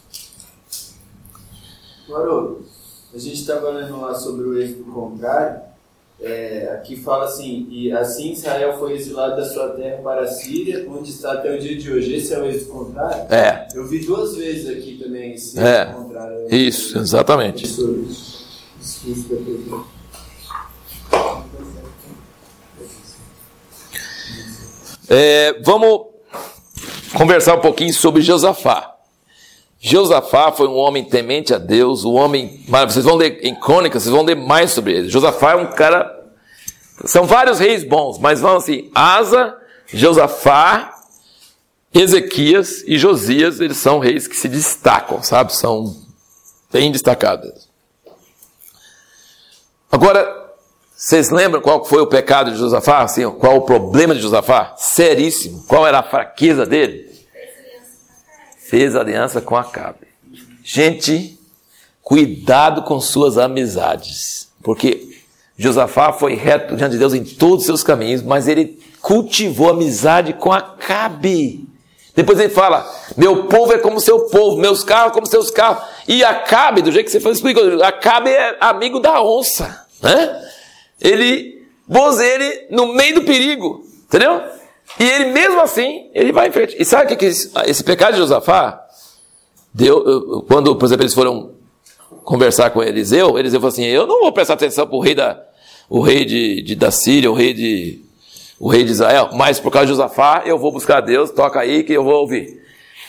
Haroldo, a gente estava lendo lá sobre o êxodo contrário. É, aqui fala assim, e assim Israel foi exilado da sua terra para a Síria, onde está até o dia de hoje. Esse é o êxodo contrário? É. Eu vi duas vezes aqui também esse é. êxodo contrário. Isso, exatamente. É, vamos conversar um pouquinho sobre Josafá. Josafá foi um homem temente a Deus, um homem, vocês vão ler em Crônicas, vocês vão ler mais sobre ele. Josafá é um cara, são vários reis bons, mas vão assim, Asa, Josafá, Ezequias e Josias, eles são reis que se destacam, sabe? São bem destacados. Agora, vocês lembram qual foi o pecado de Josafá? Assim, qual o problema de Josafá? Seríssimo. Qual era a fraqueza dele? Fez aliança com Acabe. Gente, cuidado com suas amizades. Porque Josafá foi reto diante de Deus em todos os seus caminhos, mas ele cultivou amizade com Acabe. Depois ele fala, meu povo é como seu povo, meus carros como seus carros. E Acabe, do jeito que você falou, explica, Acabe é amigo da onça, né? Ele pôs ele no meio do perigo, entendeu? E ele mesmo assim, ele vai em frente. E sabe o que, que esse, esse pecado de Josafá deu? Quando, por exemplo, eles foram conversar com Eliseu, Eliseu falou assim, eu não vou prestar atenção para o rei, da, o rei de, de, da Síria, o rei de, o rei de Israel, mas por causa de Josafá, eu vou buscar Deus, toca aí que eu vou ouvir.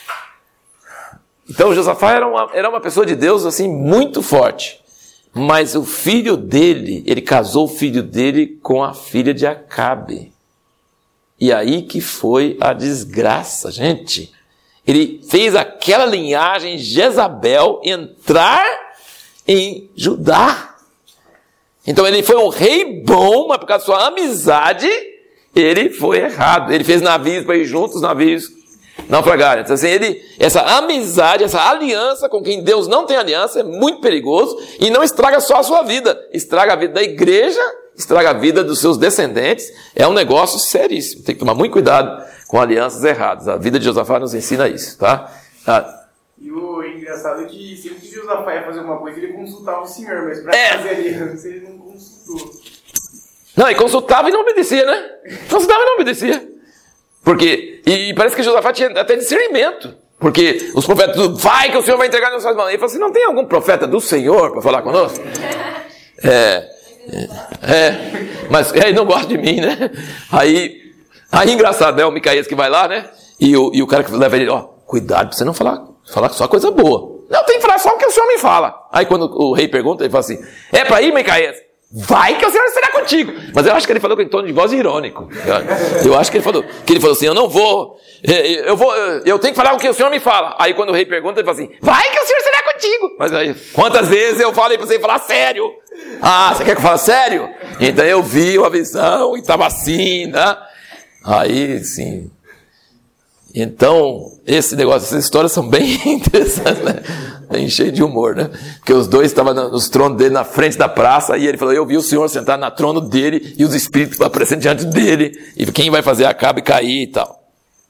Então Josafá era uma, era uma pessoa de Deus assim, muito forte. Mas o filho dele, ele casou o filho dele com a filha de Acabe. E aí que foi a desgraça, gente. Ele fez aquela linhagem Jezabel entrar em Judá. Então ele foi um rei bom, mas por causa da sua amizade, ele foi errado. Ele fez navios para ir juntos, os navios naufragaram. Então assim, ele, essa amizade, essa aliança com quem Deus não tem aliança é muito perigoso e não estraga só a sua vida, estraga a vida da igreja, estraga a vida dos seus descendentes. É um negócio seríssimo. Tem que tomar muito cuidado com alianças erradas. A vida de Josafá nos ensina isso, tá? Ah. E o engraçado é que sempre que Josafá ia fazer uma coisa, ele consultava o Senhor, mas para é. fazer aliança ele não consultou. Não, ele consultava e não obedecia, né? Consultava e não obedecia. Porque, e parece que Josafá tinha até discernimento. Porque os profetas, vai que o Senhor vai entregar nas suas mãos. Ele falou assim, não tem algum profeta do Senhor para falar conosco? É, é, é, mas ele não gosta de mim, né? Aí, aí engraçado, né? O Micaías que vai lá, né? E o, e o cara que leva ele, ó, cuidado pra você não falar, falar só coisa boa. Não, tem que falar só o que o Senhor me fala. Aí quando o rei pergunta, ele fala assim, é para ir, Micaías? Vai que o Senhor será contigo. Mas eu acho que ele falou com em tom de voz irônico. Eu acho que ele falou, que ele falou assim, eu não vou, eu vou, eu tenho que falar o que o Senhor me fala. Aí quando o rei pergunta, ele fala assim, vai que o Senhor será contigo. Mas aí, quantas vezes eu falei para você falar sério? Ah, você quer que eu fale sério? Então eu vi uma visão e estava assim, né? Aí, sim. Então, esse negócio, essas histórias são bem interessantes, né? Bem cheio de humor, né? Porque os dois estavam nos tronos dele na frente da praça e ele falou, eu vi o Senhor sentar na trono dele e os espíritos aparecendo diante dele e quem vai fazer Acabe cair e tal.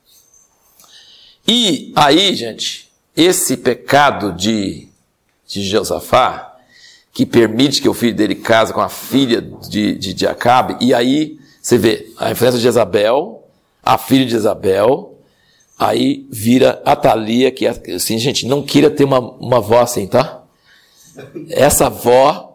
E aí, gente, esse pecado de, de Jeosafá, que permite que o filho dele case com a filha de, de, de Acabe, e aí você vê a influência de Jezabel, a filha de Jezabel, aí vira Atalia, que assim, gente, não queira ter uma, uma avó assim, tá? Essa avó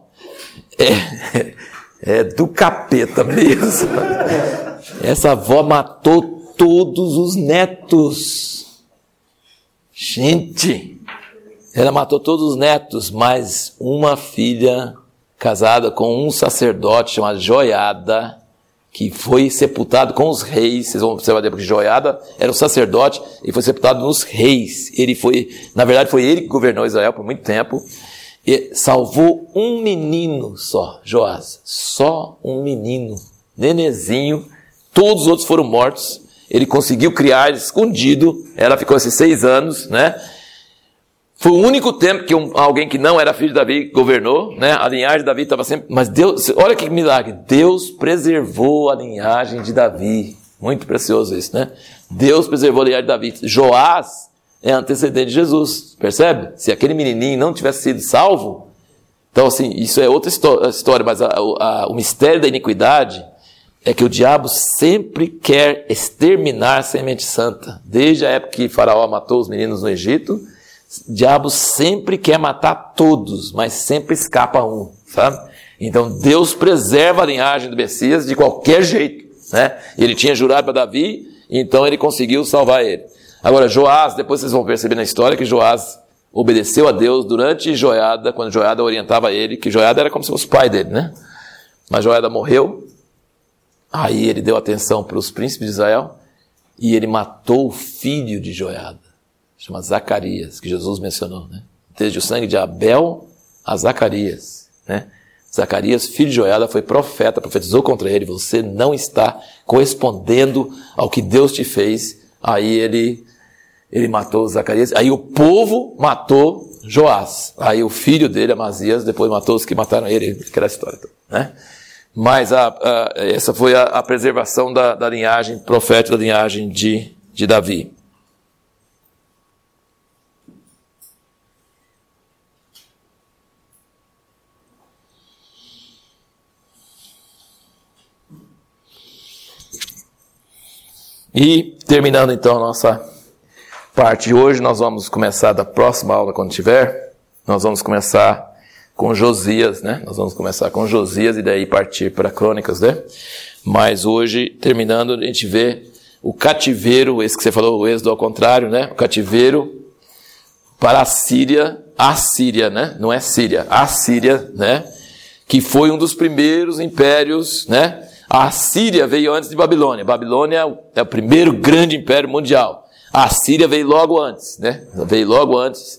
é, é do capeta mesmo. Essa avó matou todos os netos. Gente, ela matou todos os netos, mas uma filha casada com um sacerdote chamado Joiada, que foi sepultado com os reis. Vocês vão observar depois que Joiada era um sacerdote e foi sepultado nos reis. Ele foi, na verdade, foi ele que governou Israel por muito tempo. E salvou um menino só, Joás. Só um menino, nenezinho. Todos os outros foram mortos. Ele conseguiu criar escondido. Ela ficou esses seis anos, né? Foi o único tempo que um, alguém que não era filho de Davi governou, né? A linhagem de Davi estava sempre... Mas Deus, olha que milagre, Deus preservou a linhagem de Davi. Muito precioso isso, né? Deus preservou a linhagem de Davi. Joás é antecedente de Jesus, percebe? Se aquele menininho não tivesse sido salvo... Então, assim, isso é outra história, mas a, a, o mistério da iniquidade é que o diabo sempre quer exterminar a semente santa. Desde a época que Faraó matou os meninos no Egito... O diabo sempre quer matar todos, mas sempre escapa um, sabe? Então Deus preserva a linhagem do Messias de qualquer jeito, né? Ele tinha jurado para Davi, então ele conseguiu salvar ele. Agora Joás, depois vocês vão perceber na história que Joás obedeceu a Deus durante Joiada, quando Joiada orientava ele, que Joiada era como se fosse o pai dele, né? Mas Joiada morreu, aí ele deu atenção para os príncipes de Israel e ele matou o filho de Joiada. Chama Zacarias, que Jesus mencionou, né? Desde o sangue de Abel a Zacarias, né? Zacarias, filho de Joiada, foi profeta, profetizou contra ele, você não está correspondendo ao que Deus te fez. Aí ele, ele matou Zacarias, aí o povo matou Joás, aí o filho dele, Amazias, depois matou os que mataram ele, aquela história toda, né? Mas a, a, essa foi a, a preservação da, da linhagem profética, da linhagem de, de Davi. E terminando então a nossa parte de hoje, nós vamos começar da próxima aula quando tiver, nós vamos começar com Josias, né? Nós vamos começar com Josias e daí partir para Crônicas, né? Mas hoje, terminando, a gente vê o cativeiro, esse que você falou, o êxodo ao contrário, né? O cativeiro para a Síria, a Síria, né? Não é Síria, a Síria, né? Que foi um dos primeiros impérios, né? A Síria veio antes de Babilônia. Babilônia é o primeiro grande império mundial. A Síria veio logo antes, né? Veio logo antes.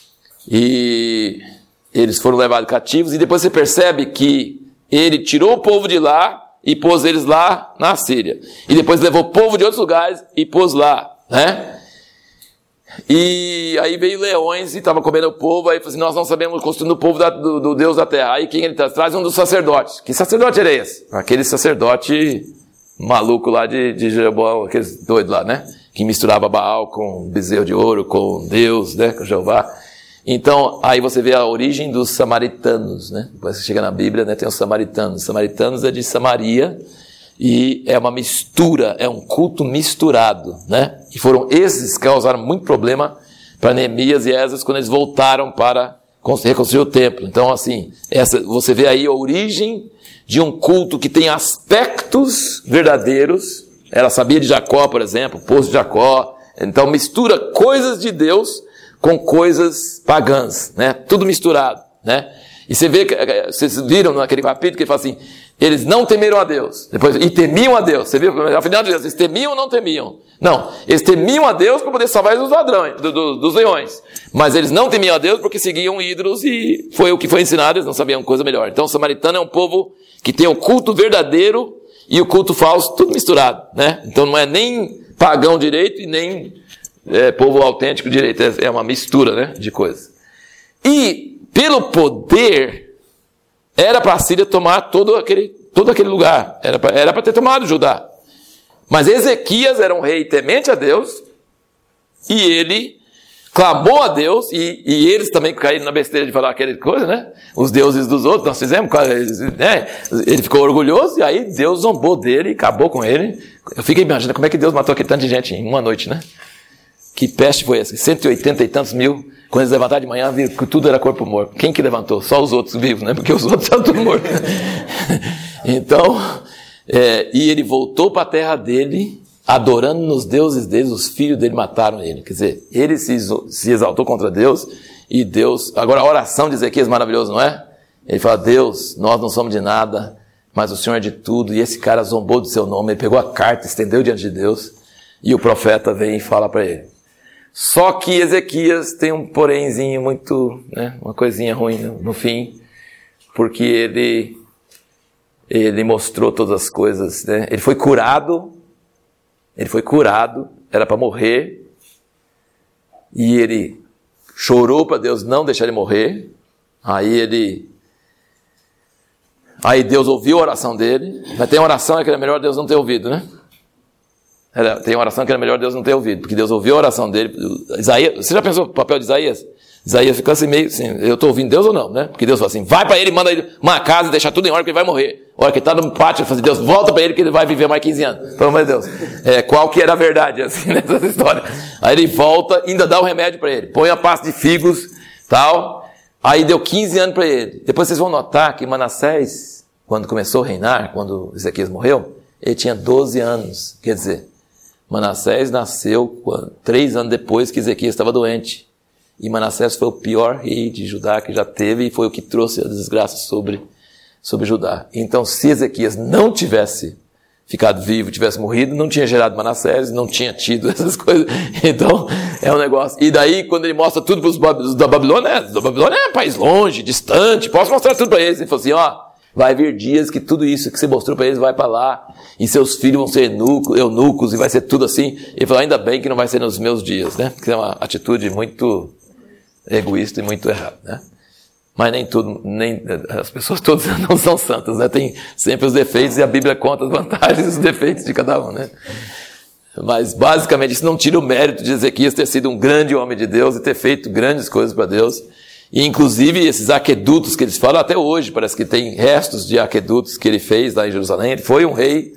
E eles foram levados cativos. E depois você percebe que ele tirou o povo de lá e pôs eles lá na Síria. E depois levou o povo de outros lugares e pôs lá, né? E aí veio leões e estava comendo o povo. Aí falou assim, nós não sabemos o costume do povo da, do, do Deus da terra. Aí quem ele traz? Traz um dos sacerdotes. Que sacerdote era esse? Aquele sacerdote maluco lá de, de Jeroboão, aqueles doidos lá, né? Que misturava Baal com bezerro de ouro, com Deus, né? Com Jeová. Então, aí você vê a origem dos samaritanos, né? Depois que chega na Bíblia, né? Tem os samaritanos. Os samaritanos é de Samaria. E é uma mistura, é um culto misturado, né? E foram esses que causaram muito problema para Neemias e Esdras quando eles voltaram para reconstruir o templo. Então, assim, essa, você vê aí a origem de um culto que tem aspectos verdadeiros. Ela sabia de Jacó, por exemplo, o poço de Jacó. Então, mistura coisas de Deus com coisas pagãs, né? Tudo misturado, né? E você vê, vocês viram naquele capítulo que ele fala assim, eles não temeram a Deus, depois, e temiam a Deus. Você viu? Afinal de Deus, eles temiam ou não temiam? Não, eles temiam a Deus para poder salvar eles dos ladrões, do, do, dos leões. Mas eles não temiam a Deus porque seguiam ídolos e foi o que foi ensinado, eles não sabiam coisa melhor. Então o samaritano é um povo que tem um culto verdadeiro e o culto falso, tudo misturado, né? Então não é nem pagão direito e nem é, povo autêntico direito, é uma mistura, né, de coisas. E pelo poder, era para a Síria tomar todo aquele, todo aquele lugar, era para era para ter tomado Judá. Mas Ezequias era um rei temente a Deus, e ele clamou a Deus, e, e eles também caíram na besteira de falar aquela coisa, né? Os deuses dos outros, nós fizemos, né? Ele ficou orgulhoso, e aí Deus zombou dele, acabou com ele. Eu fico imaginando como é que Deus matou aquele tanto de gente em uma noite, né? Que peste foi essa? cento e oitenta e tantos mil, quando eles levantaram de manhã, viram que tudo era corpo morto. Quem que levantou? Só os outros vivos, né? Porque os outros estavam tudo mortos. Então, é, e ele voltou para a terra dele, adorando nos deuses deles, os filhos dele mataram ele. Quer dizer, ele se, se exaltou contra Deus, e Deus... Agora, a oração de Ezequias é maravilhosa, não é? Ele fala, Deus, nós não somos de nada, mas o Senhor é de tudo, e esse cara zombou do seu nome, ele pegou a carta, estendeu diante de Deus, e o profeta vem e fala para ele. Só que Ezequias tem um porémzinho muito, né, uma coisinha ruim no, no fim, porque ele, ele mostrou todas as coisas, né? Ele foi curado, ele foi curado, era para morrer, e ele chorou para Deus não deixar ele morrer. Aí ele, aí Deus ouviu a oração dele, mas tem uma oração que era melhor Deus não ter ouvido, né? Era, tem uma oração que era melhor Deus não ter ouvido, porque Deus ouviu a oração dele. Isaías, você já pensou no papel de Isaías? Isaías ficou assim meio assim, eu estou ouvindo Deus ou não, né? Porque Deus fala assim, vai para ele, manda ele uma casa e deixa tudo em ordem que ele vai morrer. A hora que ele está no pátio, ele fala assim, Deus, volta para ele que ele vai viver mais quinze anos. Pelo amor de Deus. É, qual que era a verdade, assim, nessa história? Aí ele volta, ainda dá o remédio para ele, põe a pasta de figos, tal. Aí deu quinze anos para ele. Depois vocês vão notar que Manassés, quando começou a reinar, quando Ezequias morreu, ele tinha doze anos. Quer dizer, Manassés nasceu três anos depois que Ezequias estava doente. E Manassés foi o pior rei de Judá que já teve e foi o que trouxe a desgraça sobre, sobre Judá. Então, se Ezequias não tivesse ficado vivo, tivesse morrido, não tinha gerado Manassés, não tinha tido essas coisas. Então, é um negócio. E daí, quando ele mostra tudo para os da Babilônia, é, da Babilônia é um país longe, distante, posso mostrar tudo para eles. Ele falou assim, ó, vai vir dias que tudo isso que você mostrou para eles vai para lá, e seus filhos vão ser eunucos, e vai ser tudo assim. Ele falou, ainda bem que não vai ser nos meus dias, né? Porque é uma atitude muito egoísta e muito errada, né? Mas nem tudo, nem, as pessoas todas não são santas, né? Tem sempre os defeitos, e a Bíblia conta as vantagens e os defeitos de cada um, né? Mas, basicamente, isso não tira o mérito de Ezequias ter sido um grande homem de Deus e ter feito grandes coisas para Deus. E, inclusive, esses aquedutos que eles falam até hoje, parece que tem restos de aquedutos que ele fez lá em Jerusalém. Ele foi um rei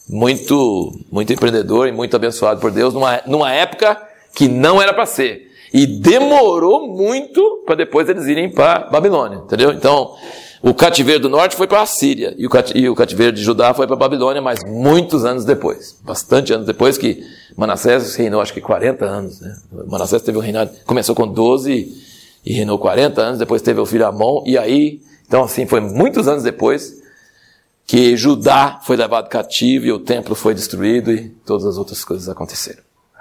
muito, muito empreendedor e muito abençoado por Deus, numa, numa época que não era para ser. E demorou muito para depois eles irem para Babilônia, entendeu? Então, o cativeiro do norte foi para a Síria, e o, cati- e o cativeiro de Judá foi para a Babilônia, mas muitos anos depois, bastante anos depois, que Manassés reinou acho que quarenta anos, né? Manassés teve um reinado, começou com doze e reinou quarenta anos, depois teve o filho Amon, e aí, então assim, foi muitos anos depois que Judá foi levado cativo e o templo foi destruído e todas as outras coisas aconteceram.